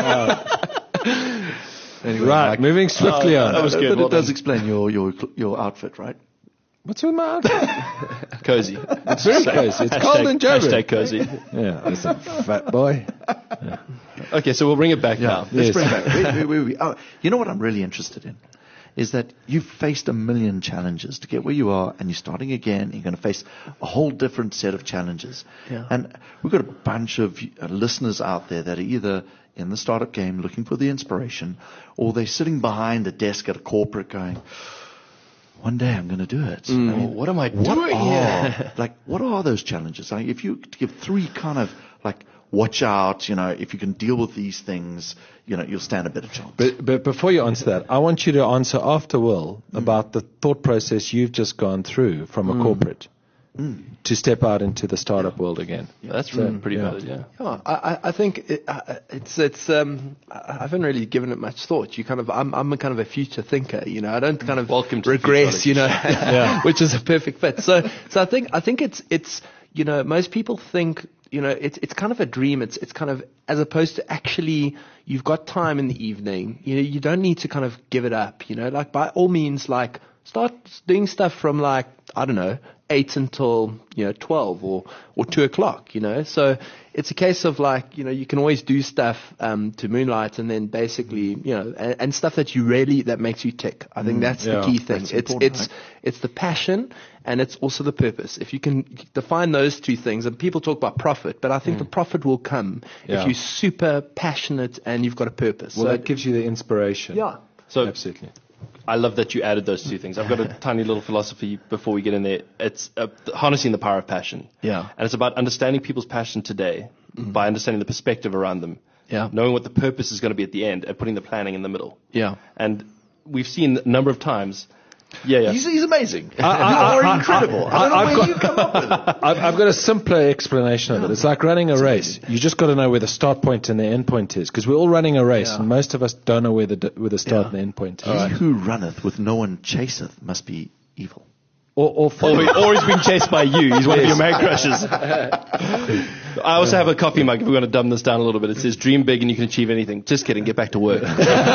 Anyway, Right, Mike, moving swiftly Oh, on. that was but good. it Well does done. explain your, your your outfit, right? What's with my outfit? Cozy. It's very cozy. It's cold in Joburg. Hashtag cozy. Yeah, listen, fat boy. Okay, so we'll bring it back now. Let's Yes. bring it back. Wait, wait, wait, wait. Oh, you know what I'm really interested in? Is that you've faced a million challenges to get where you are, and you're starting again. You're going to face a whole different set of challenges. Yeah. And we've got a bunch of uh, listeners out there that are either in the startup game looking for the inspiration, or they're sitting behind a desk at a corporate going, one day I'm going to do it. I mean, What am I what doing are, here? like, what are those challenges? Like, if you give three kind of like, watch out, you know, if you can deal with these things, you know, you'll stand a better chance. But, but before you answer that, I want you to answer after Will about the thought process you've just gone through from a corporate to step out into the startup world again. That's pretty yeah. valid, yeah. Yeah, I, I- I think it, uh, it's it's. Um, I haven't really given it much thought. You kind of, I'm I'm a kind of a future thinker. You know, I don't kind of Welcome to the regress. futurology You know, which is a perfect fit. So so I think I think it's it's you know most people think you know it's it's kind of a dream. It's it's kind of as opposed to actually you've got time in the evening. You know, you don't need to kind of give it up. You know, like by all means, like start doing stuff from like I don't know. eight until, you know, twelve or, or two o'clock, you know. So it's a case of like, you know, you can always do stuff um, to moonlight and then basically, you know, and, and stuff that you really, that makes you tick. I think that's yeah, the key thing. that's It's, important, it's, right? it's the passion and it's also the purpose. If you can define those two things, and people talk about profit, but I think the profit will come Yeah. if you're super passionate and you've got a purpose. Well, so that gives you the inspiration. yeah. So Absolutely. I love that you added those two things. I've got a tiny little philosophy before we get in there. It's uh, harnessing the power of passion. Yeah. And it's about understanding people's passion today by understanding the perspective around them. Yeah. knowing what the purpose is going to be at the end, and putting the planning in the middle. Yeah. And we've seen a number of times. Yeah, yeah. He's, he's amazing. I- I- You're I- incredible. I, I- don't know I've where got- you come up with it. I've, I've got a simpler explanation of it. It's like running a race. You just got to know where the start point and the end point is, because we're all running a race, Yeah. and most of us don't know where the where the start Yeah. and the end point is. He who runneth with no one chaseth must be evil. Or, or Or, follow. or he's being chased by you. He's one of your man crushes. I also have a coffee mug if we want to dumb this down a little bit. It says, dream big and you can achieve anything. Just kidding. Get back to work.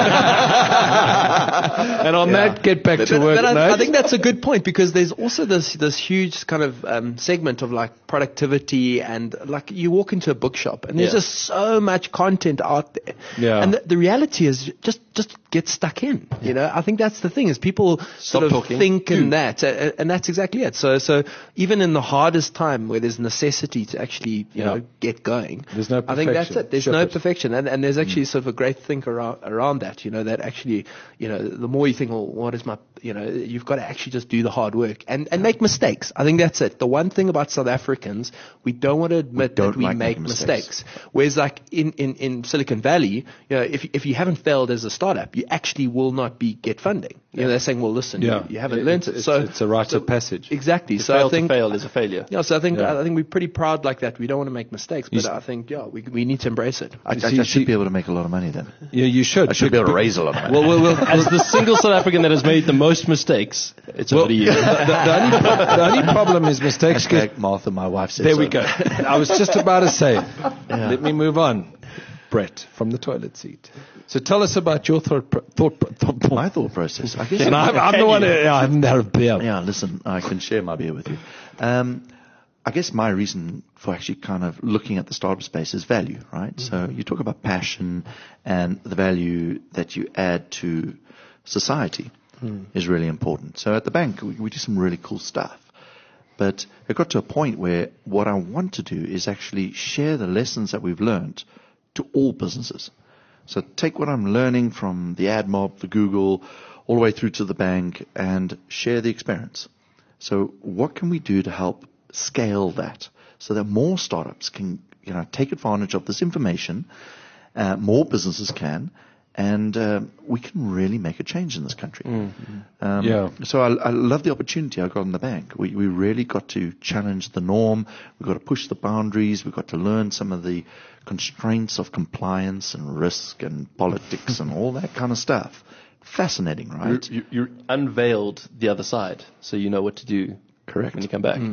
And on that, get back But, to but, work. but I, no? I think that's a good point, because there's also this this huge kind of um, segment of like productivity, and like you walk into a bookshop and there's Yeah. just so much content out there. Yeah. And the, the reality is just just get stuck in. You know, I think that's the thing, is people sort of talking. think in Do. that, uh, and that's exactly it. So so even in the hardest time where there's necessity to actually you Yeah. know get going, There's no I think that's perfection. it. There's Ship no it. perfection, and and there's actually sort of a great think around around that. You know, that actually you know the more you think, well, what is my you know you've got to actually just do the hard work and and make mistakes. I think that's it. The one thing about South Africans, we don't want to admit don't that we like make making mistakes. mistakes. Whereas like in, in, in Silicon Valley, you know, if if you haven't failed as a startup, you actually will not be get funding. You know, they're saying, well, listen, Yeah. you, you haven't It- learned it's- it. it's- So it's a rite so- of passage. Exactly. So fail I think to fail is a failure. yeah. So I think Yeah. I think we're pretty proud like that. We don't want to make mistakes, but You s- I think yeah, we we need to embrace it. I, I, see- I should see- be able to make a lot of money then. Yeah, you should. I should be able to raise a lot of money. Well, well, well, As the single South African that has made the most mistakes, it's over to you. the, the, only, the only problem is mistakes get. Hashtag Martha, my wife said There so. we go. I was just about to say. Let me move on. Brett, from the toilet seat. So tell us about your thought. Pro- thought, pro- thought My thought process. I guess And I'm, I'm the one. Who, yeah, I haven't had a beer. Yeah, listen, I can share my beer with you. Um, I guess my reason for actually kind of looking at the startup space is value, right? Mm-hmm. So you talk about passion and the value that you add to society Mm. is really important. So at the bank, we, we do some really cool stuff. But it got to a point where what I want to do is actually share the lessons that we've learned to all businesses. So take what I'm learning from the ad mob, the Google, all the way through to the bank, and share the experience. So what can we do to help scale that so that more startups can, you know, take advantage of this information, uh, more businesses can, and um, we can really make a change in this country. Um, Yeah. So I, I love the opportunity I got in the bank. We, we really got to challenge the norm. We got to push the boundaries. We got to learn some of the constraints of compliance and risk and politics and all that kind of stuff. Fascinating, right? You, you unveiled the other side, so you know what to do Correct. when you come back.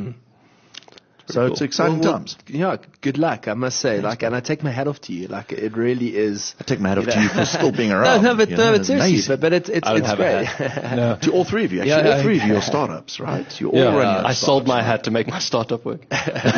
So it's exciting Well, well, times. Yeah, good luck, I must say. Like, and I take my hat off to you. Like, it really is. I take my hat off you to know. you for still being No, around. no, but you no, know, but it's seriously, amazing. but, but it's it's, I don't it's have a great. No. To all three of you, actually, Yeah, all yeah. three of you are startups, right? You all Yeah. run your Uh, own I sold startups, my right? hat to make my startup work.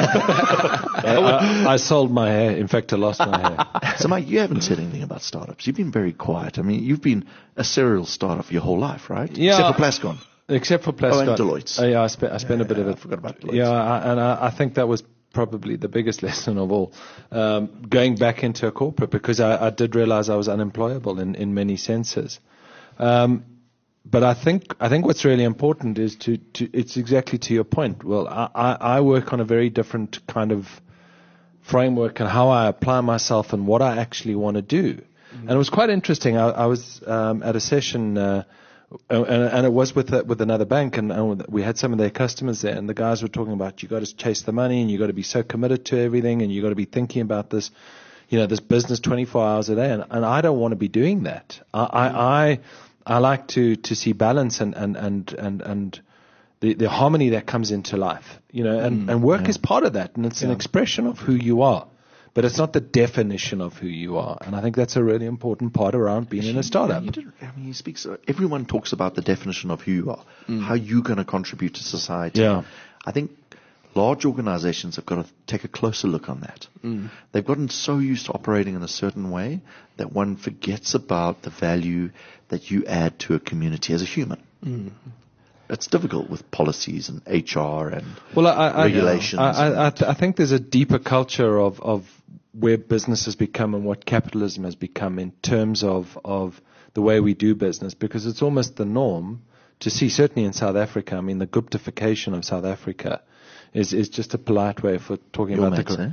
I, I, I sold my hair. In fact, I lost my hair. So, Mike, you haven't said anything about startups. You've been very quiet. I mean, you've been a serial startup your whole life, right? Yeah. Except for Plascon. Except for Plascon. Oh, and Deloitte. Uh, yeah, I spent, I spent a bit of I it. forgot about Deloitte. Yeah, I, and I, I think that was probably the biggest lesson of all, um, going back into a corporate, because I, I did realize I was unemployable in, in many senses. Um, but I think I think what's really important is to, to it's exactly to your point. Well, I, I, I work on a very different kind of framework and how I apply myself and what I actually want to do. Mm-hmm. And it was quite interesting. I, I was um, at a session. Uh, And, and it was with a, with another bank, and, and we had some of their customers there, and the guys were talking about you got to chase the money, and you got to be so committed to everything, and you got to be thinking about this, you know, this business twenty-four hours a day, and, and I don't want to be doing that. I I I, I like to, to see balance and and and and, and the, the harmony that comes into life, you know, and, and work is part of that, and it's an expression of who you are. But it's not the definition of who you are. And I think that's a really important part around being in a startup. You did, I mean, he speaks. Uh, everyone talks about the definition of who you are, how you're going to contribute to society. Yeah. I think large organizations have got to take a closer look on that. They've gotten so used to operating in a certain way that one forgets about the value that you add to a community as a human. It's difficult with policies and H R and Well, I, I, regulations. I, I, I, th- I think there's a deeper culture of, of where business has become and what capitalism has become in terms of, of the way we do business, because it's almost the norm to see, certainly in South Africa. I mean, the Guptification of South Africa is, is just a polite way for talking Your about mates, the. eh?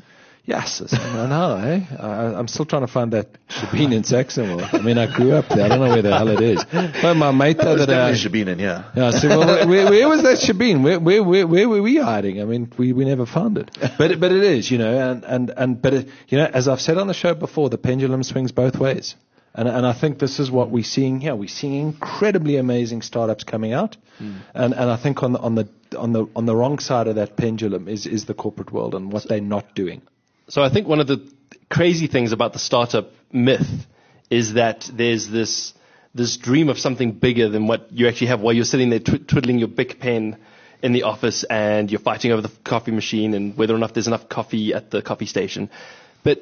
Yes, I know, eh? I, I'm still trying to find that Shebeen in Saxonville. I mean, I grew up there. I don't know where the hell it is. But my mate the other day, Shebeen in here. yeah, I said, well, where, where was that Shebeen? Where, where, where, where were we hiding? I mean, we, we never found it. But, but it is, you know, and, and, and, but it, you know, as I've said on the show before, the pendulum swings both ways. And, and I think this is what we're seeing here. We're seeing incredibly amazing startups coming out. Mm. And, and I think on the, on the, on the, on the wrong side of that pendulum is, is the corporate world and what they're not doing. So I think one of the crazy things about the startup myth is that there's this this dream of something bigger than what you actually have while you're sitting there tw- twiddling your big pen in the office and you're fighting over the coffee machine and whether or not there's enough coffee at the coffee station. But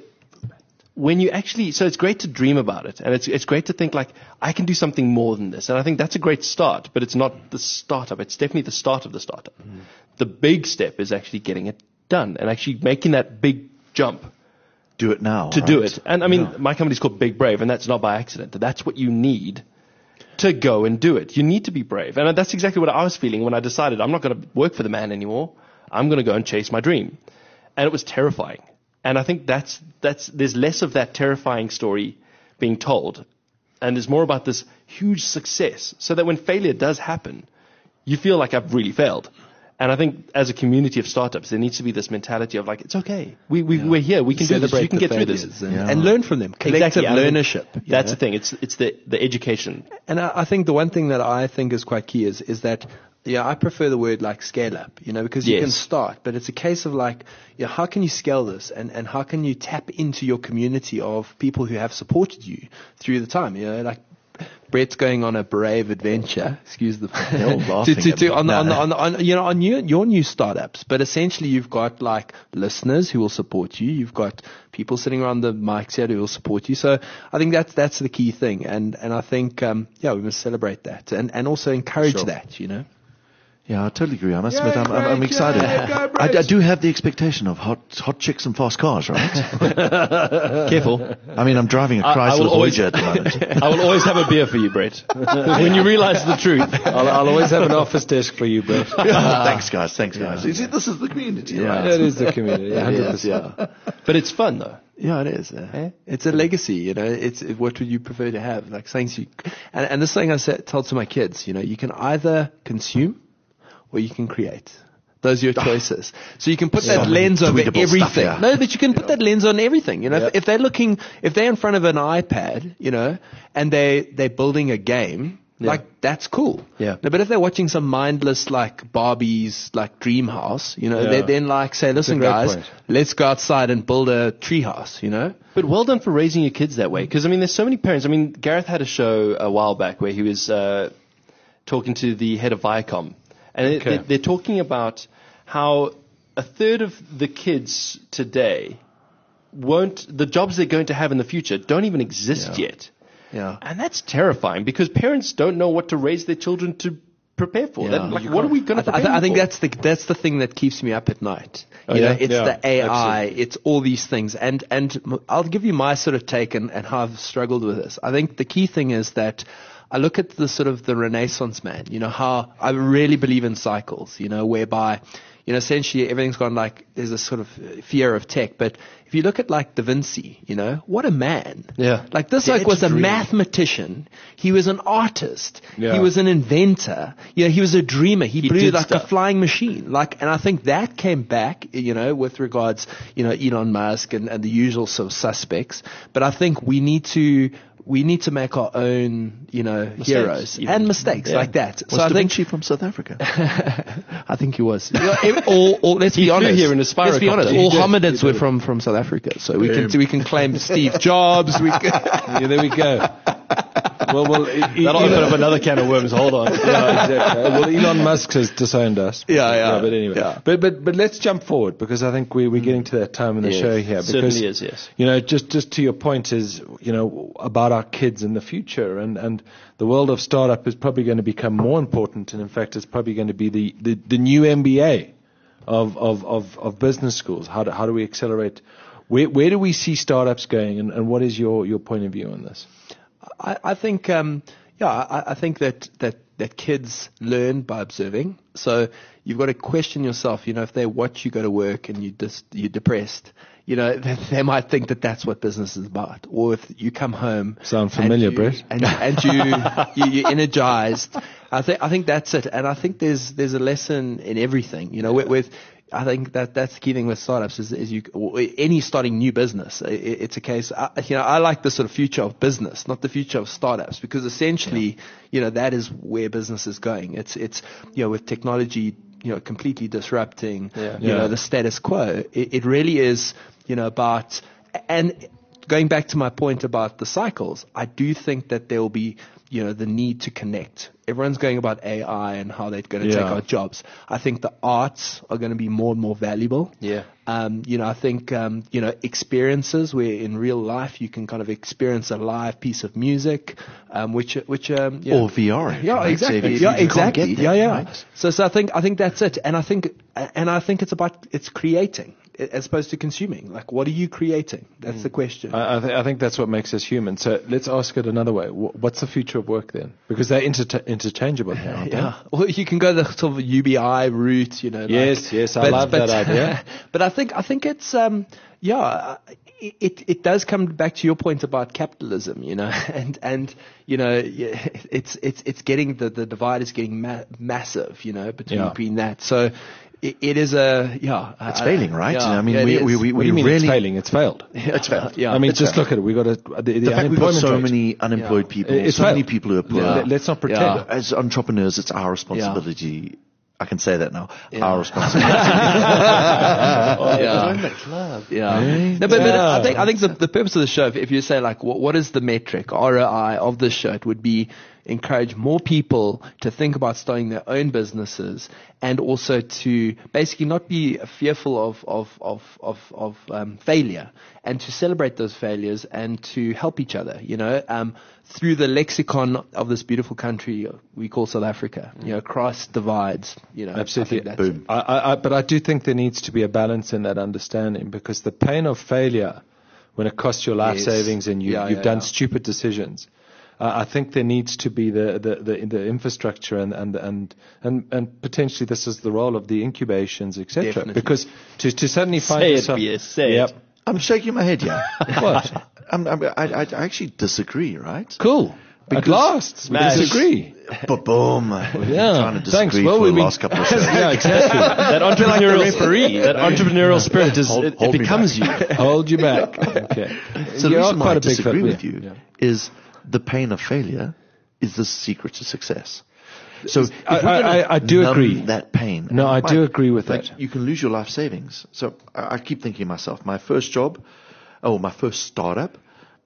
when you actually, so it's great to dream about it, and it's it's great to think like, I can do something more than this. And I think that's a great start, but it's not the startup. It's definitely the start of the startup. Mm. The big step is actually getting it done and actually making that big jump. Do it now. To right? do it. And I mean, yeah. my company's called Big Brave, and that's not by accident. That's what you need to go and do it. You need to be brave. And that's exactly what I was feeling when I decided I'm not going to work for the man anymore. I'm going to go and chase my dream. And it was terrifying. And I think that's, that's, there's less of that terrifying story being told. And there's more about this huge success, so that when failure does happen, you feel like I've really failed. And I think as a community of startups, there needs to be this mentality of like, it's okay. We, we, yeah. We're here. We can do this. You can get through this. And, yeah. and learn from them. Collective exactly. learnership. That's know? the thing. It's, it's the, the education. And I, I think the one thing that I think is quite key is, is that, yeah, I prefer the word like scale up, you know, because yes. you can start, but it's a case of like, you know, how can you scale this and, and how can you tap into your community of people who have supported you through the time, you know, like, Brett's going on a brave adventure. Excuse the to, to, to, on, the, on, the, on, the, on you know on your, your new startups, but essentially you've got like listeners who will support you. You've got people sitting around the mics here who will support you. So I think that's that's the key thing, and and I think um, yeah, we must celebrate that and and also encourage sure. that. You know. Yeah, I totally agree. I must yeah, admit, I'm, I'm, I'm excited. Yeah, go, I, I do have the expectation of hot hot chicks and fast cars, right? Careful. I mean, I'm driving a Chrysler Voyager at the moment. I will always have a beer for you, Brett. When you realize the truth. I'll, I'll always have an office desk for you, Brett. Thanks, guys. Thanks, guys. You see, this is the community, yeah, right? It is the community, one hundred percent. Yeah. But it's fun, though. Yeah, it is. Uh, eh? It's a legacy, you know. It's it, what would you prefer to have? Like things you, and, and this thing I said, told to my kids, you know, you can either consume or you can create. Those are your choices. So you can put that lens over everything. Stuff, no, but you can put that lens on everything. You know, yep. if, if they're looking, if they're in front of an iPad, you know, and they they're building a game, yeah. like that's cool. Yeah. No, but if they're watching some mindless like Barbie's like dream house, you know, yeah. they then like say, listen, guys, point. let's go outside and build a tree house. You know. But well done for raising your kids that way, because I mean, there's so many parents. I mean, Gareth had a show a while back where he was uh, talking to the head of Viacom. And okay. they're talking about how a third of the kids today won't, the jobs they're going to have in the future don't even exist yeah. yet. Yeah. And that's terrifying because parents don't know what to raise their children to prepare for. Yeah. That, like, what are we going to prepare I, th- I think for? that's the that's the thing that keeps me up at night. Oh, you yeah? know, it's yeah, the A I, absolutely. it's all these things. And and I'll give you my sort of take and, and how I've struggled with this. I think the key thing is that I look at the sort of the Renaissance man, you know, how I really believe in cycles, you know, whereby, you know, essentially everything's gone like, there's a sort of fear of tech. But if you look at like Da Vinci, you know, what a man. Yeah. Like this like was a mathematician. He was an artist. Yeah. He was an inventor. You know, he was a dreamer. He, He blew did like stuff. a flying machine. Like, and I think that came back, you know, with regards, you know, Elon Musk and, and the usual sort of suspects. But I think we need to, we need to make our own, you know, mistakes, heroes even. and mistakes yeah. like that. Was so Da I think Vinci from South Africa? I think he was. You know, all, all, let's He be flew honest. here in a let's be honest. spirocopter. All He did. hominids He were did. from, from South Africa, so we can we can claim Steve Jobs. We can, Yeah, there we go. Well, well, e- e- That'll open up another can of worms. Hold on. yeah, exactly. Well, Elon Musk has disowned us. Yeah, yeah. But anyway, Yeah. but but but let's jump forward because I think we we're getting to that time in the Yes, show here. Because, certainly is, yes. You know, just just to your point is, you know, about our kids in the future, and and the world of startup is probably going to become more important, and in fact, it's probably going to be the the, the new M B A of of of of business schools. How do how do we accelerate? Where where do we see startups going, and, and what is your your point of view on this? I, I think, um, yeah, I, I think that, that, that kids learn by observing. So you've got to question yourself, you know, if they watch you go to work and you dis- you're depressed, you know, they, they might think that that's what business is about. Or if you come home. Sound familiar, and you, Brett? And, and you, you, you're energized. I think, I think that's it. And I think there's, there's a lesson in everything, you know, with, with I think that that's the key thing with startups is, is you, or any starting new business. It, it's a case, I, you know, I like the sort of future of business, not the future of startups, because essentially, yeah. you know, that is where business is going. It's, it's, you know, with technology, you know, completely disrupting, yeah. you yeah. know, the status quo. It, it really is, you know, about, and going back to my point about the cycles, I do think that there will be, you know, the need to connect. Everyone's going about A I and how they're going to Yeah. take our jobs. I think the arts are going to be more and more valuable. Yeah. Um, you know, I think, um, you know, experiences where in real life you can kind of experience a live piece of music, um, which, which, um, yeah. Or V R. Yeah, right? So exactly. if you- yeah, you can't exactly. get there, yeah, yeah. right? So, so I think, I think that's it. And I think, and I think it's about, it's creating as opposed to consuming. Like, what are you creating? That's mm. the question. I, I, th- I think that's what makes us human. So let's ask it another way. W- what's the future of work then? Because they're inter- interchangeable now, aren't yeah. Well, you can go the sort of U B I route, you know. Yes, like, yes, I but, love but, that idea. But I think, I think it's, um, yeah, it, it does come back to your point about capitalism, you know, and, and, you know, it's, it's, it's getting, the, the divide is getting ma- massive, you know, between, Yeah. between that. So, It, it is a yeah. It's uh, failing, right? Yeah, I mean, yeah, we, it we, is. we, What we do you mean really it's failing? It's failed. It's failed. Yeah, I mean, it's just failed. look at it. We got a, the, the, The fact we've got unemployment so rate. many unemployed Yeah. people, It's so failed. many people who are poor. Yeah. Let- Let's not pretend. Yeah. As entrepreneurs, it's our responsibility. I can say that now. Yeah. Our responsibility. Oh, Yeah. join the club. Yeah. Really? No, but, but Yeah. I think I think the, the purpose of the show, if, if you say like, what, what is the metric R O I of this show, it would be encourage more people to think about starting their own businesses and also to basically not be fearful of of of of, of um, failure and to celebrate those failures and to help each other. You know, um, through the lexicon of this beautiful country we call South Africa. You know, across divides. You know, Absolutely. I think that's Boom. I, I, I, but I do think there needs to be a balance in that understanding, because the pain of failure, when it costs your life Yes. savings and you, Yeah, you've yeah, done yeah. stupid decisions, uh, I think there needs to be the, the, the, the infrastructure and, and, and, and, and potentially this is the role of the incubations, et cetera. Definitely. Because to, to suddenly find Say it, yourself... B S, say Yep. it. I'm shaking my head, yeah. What? I'm, I'm, I, I I actually disagree, right? Cool. At last, we Smash. disagree. But boom. We've been trying to disagree Thanks. Well, for we- the we- last couple of shows. Yeah, exactly. That entrepreneurial referee, that entrepreneurial spirit is Hold- it, hold it me becomes you. Hold you back. Okay. So You the are reason why quite I a big disagree fan. with Yeah. you Yeah. is the pain of failure is the secret to success. So if I- we're gonna I- I do numb agree. that pain. No, I do agree with like, that. You can lose your life savings. So I, I keep thinking to myself, my first job, oh, my first startup,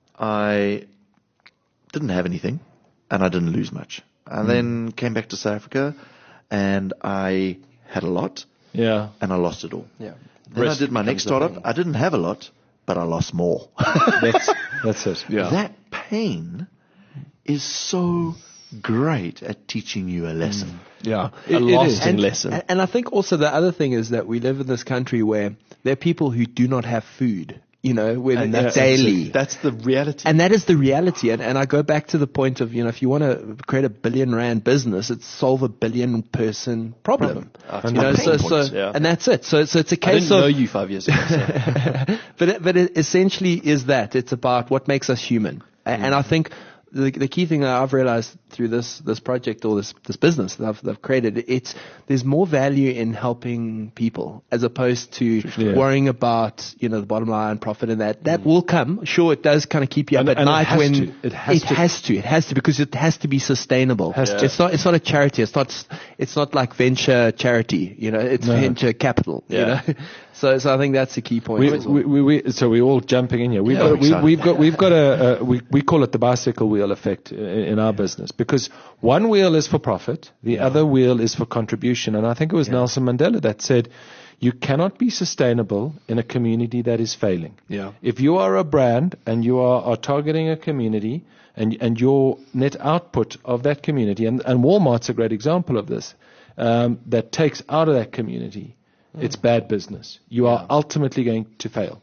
I didn't have anything and I didn't lose much. And Hmm. then came back to South Africa and I had a lot Yeah. and I lost it all. Yeah. Then I Risk did my becomes next the startup. thing. I didn't have a lot, but I lost more. That's, that's it. That pain is so great at teaching you a lesson. Yeah. A It- it is. lasting and, lesson. And, and I think also the other thing is that we live in this country where there are people who do not have food, you know, where And they- that's daily. That's the reality. And that is the reality. And, and I go back to the point of, you know, if you want to create a billion rand business, it's solve a billion person problem. Problem. You know, Pain so, so, points, yeah. and that's it. So, so it's a I case didn't of, know you five years ago. So. but it, but it essentially is that it's about what makes us human. A- And I think the, the key thing that I've realized through this, this project or this, this business that I've, that I've created, it's, there's more value in helping people as opposed to Yeah. worrying about, you know, the bottom line profit and that. That will come. Sure, it does kind of keep you up And- at and it night has when to. It has it to. has to. It has to because it has to be sustainable. Has to. It's not, it's not a charity. It's not, it's not like venture charity, you know, it's No. venture capital, Yeah. you know. So, so I think that's the key point. We, as well. we, we, we, so we're all jumping in here. We've Yeah, got, we, excited. we've got, we've got a, a we, we call it the bicycle wheel effect in, in our business, because one wheel is for profit, the other wheel is for contribution. And I think it was Nelson Mandela that said, you cannot be sustainable in a community that is failing. Yeah. If you are a brand and you are, are targeting a community and, and your net output of that community, and, and Walmart's a great example of this, um, that takes out of that community, it's bad business. You are ultimately going to fail.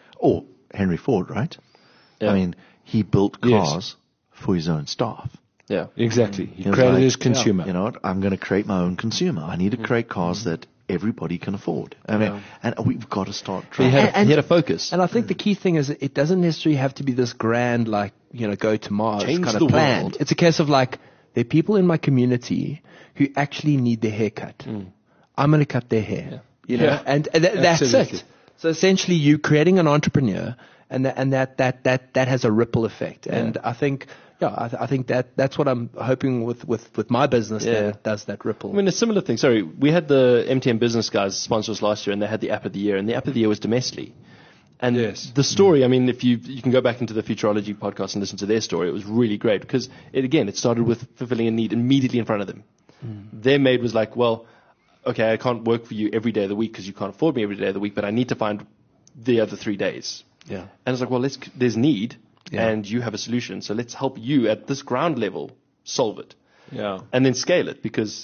Or Henry Ford, right? Yeah. I mean, he built Yes. cars for his own staff. Yeah. Exactly. He He was created like, his consumer. You know what? I'm going to create my own consumer. I need to create cars that everybody can afford. I mean, and we've got to start He trying. had, And- he had a focus. And I think the key thing is it doesn't necessarily have to be this grand, like, you know, go to Mars Change kind the of plan. world. It's a case of like, there are people in my community who actually need their hair cut. I'm going to cut their hair. You know, Yeah. and, and th- that's Absolutely. it. So essentially you creating an entrepreneur and that, and that, that, that, that has a ripple effect. And I think, yeah, I, th- I think that that's what I'm hoping with, with, with my business that Yeah. it does that ripple. I mean, a similar thing. Sorry, we had the M T N Business guys sponsor us last year, and they had the App of the Year, and the App of the Year was Domestically. And Yes. the story, I mean, if you you can go back into the Futurology podcast and listen to their story, it was really great because, it, again, it started with fulfilling a need immediately in front of them. Their maid was like, well, okay, I can't work for you every day of the week because you can't afford me every day of the week, but I need to find the other three days. Yeah. And it's like, well, let's, there's need, Yeah. and you have a solution, so let's help you at this ground level solve it. Yeah. And then scale it because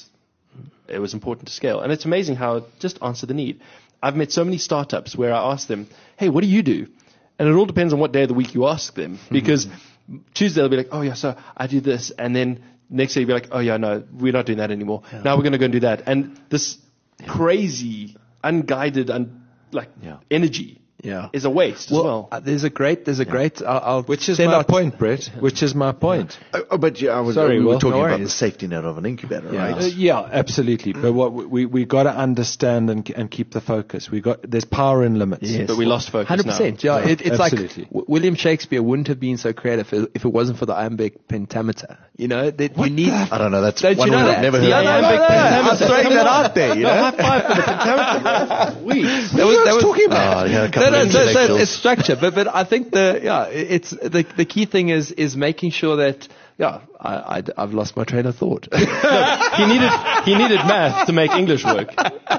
it was important to scale. And it's amazing how just answer the need. I've met so many startups where I ask them, hey, what do you do? And it all depends on what day of the week you ask them. Because Tuesday they'll be like, oh, yeah, so I do this. And then next day you'll be like, oh, yeah, no, we're not doing that anymore. Now we're going to go and do that. And this crazy, unguided, un- like Yeah. energy Yeah. is a waste as well. uh, there's a great, there's a great, I'll, I'll Which is send my out- point, Brett. Which is my point. Oh, oh, but yeah, I was, Sorry, we were Will, talking no about the worries. safety net of an incubator, Yeah. Uh, right? yeah, absolutely. But what we we got to understand and and keep the focus. We got there's power in limits. Yes. But we lost focus Hundred now. percent. Yeah, Yeah, it, it's absolutely. like w- William Shakespeare wouldn't have been so creative if, if it wasn't for the iambic pentameter. You know, that you need. I don't know. That's Don't one you know word that? I've never The heard. no, iambic no, no, no, pentameter. I'm throwing Come that on. out there. You No, know. high five for the pentameter. Sweet. That was, that was, talking about? Oh, yeah, a couple no, no, of so, so intellectuals. it's structure, but but I think the yeah, it's the the key thing is is making sure that yeah, I, I I've lost my train of thought. he needed he needed math to make English work.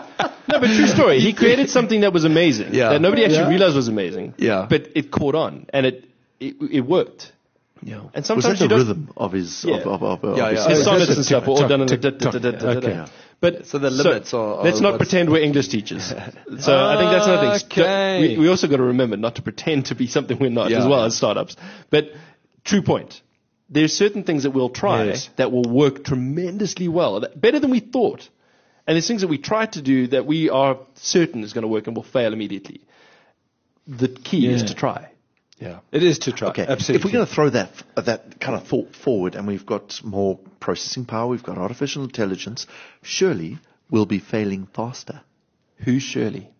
No, but true story. He created something that was amazing. Yeah. That nobody actually Yeah. realized was amazing. Yeah. But it caught on and it it, it worked. Yeah. And Was sometimes that you the don't. rhythm of his? Yeah. Of, of, of, of Yeah, his yeah. His Oh, sonnets that's and a stuff are all tick- done in a tick- da- da- da- da- da- da- okay. da. But So the limits are- Let's are not what's- pretend we're English teachers. So I think that's another thing. Okay. We, we also got to remember not to pretend to be something we're not Yeah, as well yeah. as startups. But true point. There's certain things that we'll try Yes. that will work tremendously well, that- better than we thought. And there's things that we try to do that we are certain is going to work and will fail immediately. The key is Yeah. to try. Yeah, it is to try. Okay, Absolutely. if we're going to throw that that kind of thought forward, and we've got more processing power, we've got artificial intelligence, surely we'll be failing faster. Who's Shirley?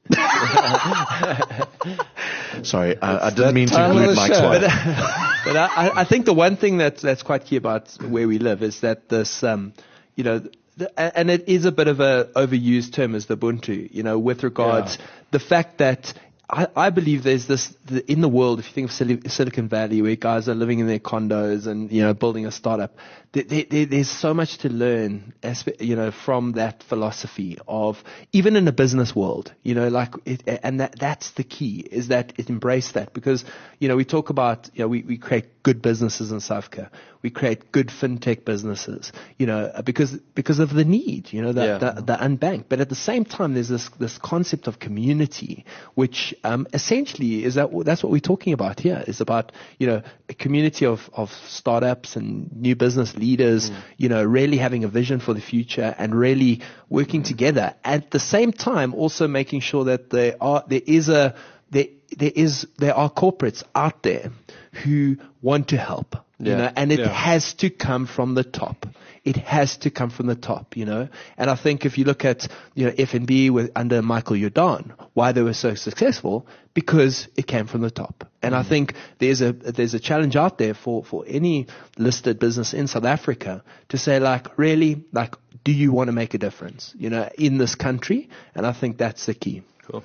Sorry, I, I didn't mean to title of include the Mike's show. wife. But I, I think the one thing that's that's quite key about where we live is that this, um, you know, the, and it is a bit of a overused term as the Ubuntu, you know, with regards Yeah. the fact that I, I believe there's this the, in the world. If you think of Sil- Silicon Valley, where guys are living in their condos and you know building a startup, there, there, there's so much to learn, aspe- you know, from that philosophy of even in the business world, you know, like it, and that that's the key is that it embrace that because you know we talk about you know we, we create good businesses in South Africa, we create good fintech businesses, you know, because because of the need, you know, the, Yeah. the, the unbanked. But at the same time, there's this this concept of community, which um, essentially is that that's what we're talking about here. Is about you know a community of of startups and new business leaders, you know, really having a vision for the future and really working together. At the same time, also making sure that there are there is a there there is there are corporates out there who want to help. You Yeah. know, and it Yeah. has to come from the top. It has to come from the top, you know. And I think if you look at, you know, F N B with under Michael Jordan, why they were so successful, because it came from the top. And I think there's a there's a challenge out there for for any listed business in South Africa to say like, really, like, do you want to make a difference, you know, in this country? And I think that's the key. Cool.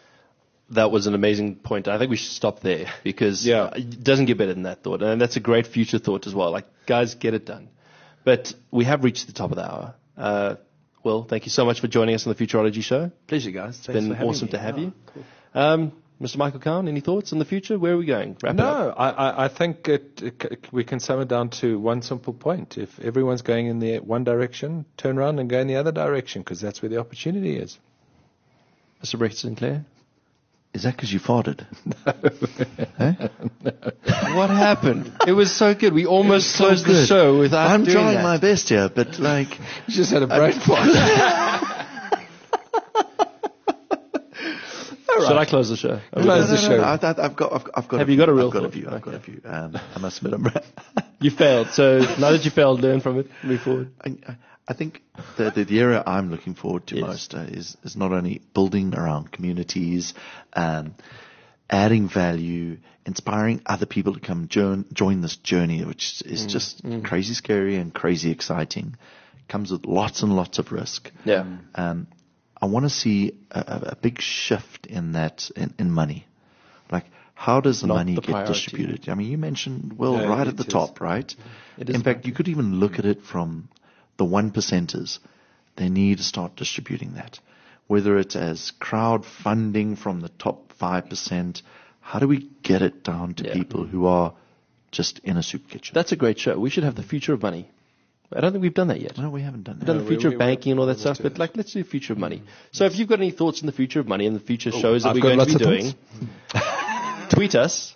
That was an amazing point. I think we should stop there because Yeah. it doesn't get better than that thought. And that's a great future thought as well. Like, guys, get it done. But we have reached the top of the hour. Uh, Will, thank you so much for joining us on the Futurology Show. Pleasure, guys. It's been awesome to have you. Um, Mister Michael Kahn, any thoughts on the future? Where are we going? Wrap it up. No, I, I, I think it, it, c- we can sum it down to one simple point. If everyone's going in the one direction, turn around and go in the other direction because that's where the opportunity is. Mister Brett Sinclair? Is that because you farted? What happened? It was so good. We almost closed the Good. show without I'm doing trying that. my best here, but like, You just had a brain fart. Should I close the show? Close no, the no, show. no, I, I, I've got, I've, I've got. Have a you few, got a real I've got a thought? few. I've got Okay. a few. Um, I must admit, I'm. You failed. So now that you failed, learn from it. Move forward. I, I think the, the, the area I'm looking forward to Yes. most uh, is, is not only building around communities, um, adding value, inspiring other people to come join, join this journey, which is just crazy scary and crazy exciting. Comes with lots and lots of risk. Yeah. Um, I want to see a, a, a big shift in that, in, in money. Like, how does the Not money the get priority. distributed? I mean, you mentioned, Will, Yeah, right it at the is. top, right? It is In fact, you could even look at it from the one percenters. They need to start distributing that. Whether it's as crowdfunding from the top five percent, how do we get it down to Yeah. people who are just in a soup kitchen? That's a great show. We should have the future of money. I don't think we've done that yet. No, we haven't done We've done that. the future we- of we- banking and all that we stuff, will but do like, let's do future of money. So if you've got any thoughts on the future of money and the future shows that I've we're got going to be lots of doing, tweet us,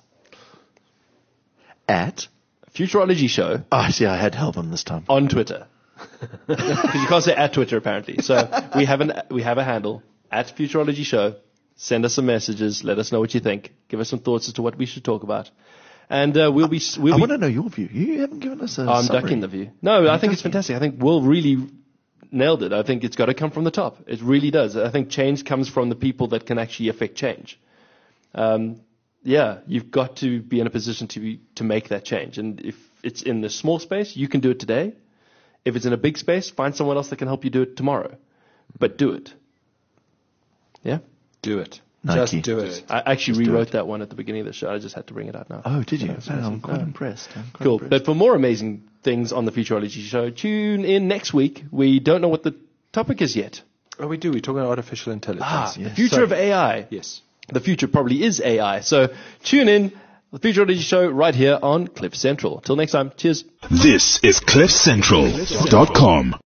At? Futurology Show, Oh, see, I had help on this time. on Twitter. Because you can't say at Twitter apparently. So we have an we have a handle at Futurology Show. Send us some messages. Let us know what you think. Give us some thoughts as to what we should talk about. And uh, we'll be we'll I be. want to know your view. You haven't given us a I'm summary. ducking the view. No, I think it's fantastic. I think Will really nailed it. I think it's got to come from the top. It really does. I think change comes from the people that can actually affect change. Um, yeah, you've got to be in a position to be, to make that change. And if it's in the small space, you can do it today. If it's in a big space, find someone else that can help you do it tomorrow. But do it. Yeah? Do it. Nike. Just do it. I actually Just do rewrote it. that one at the beginning of the show. I just had to bring it out now. Oh, did you? Yeah, it's Man, I'm amazing. quite Yeah. impressed. I'm quite Cool. impressed. But for more amazing things on the Futurology Show, tune in next week. We don't know what the topic is yet. Oh, we do. We're talking about artificial intelligence. Ah, the yes. future So- of A I. Yes. The future probably is A I. So tune in, the Futurology Show right here on Cliff Central. Till next time, cheers. This is cliff central dot com.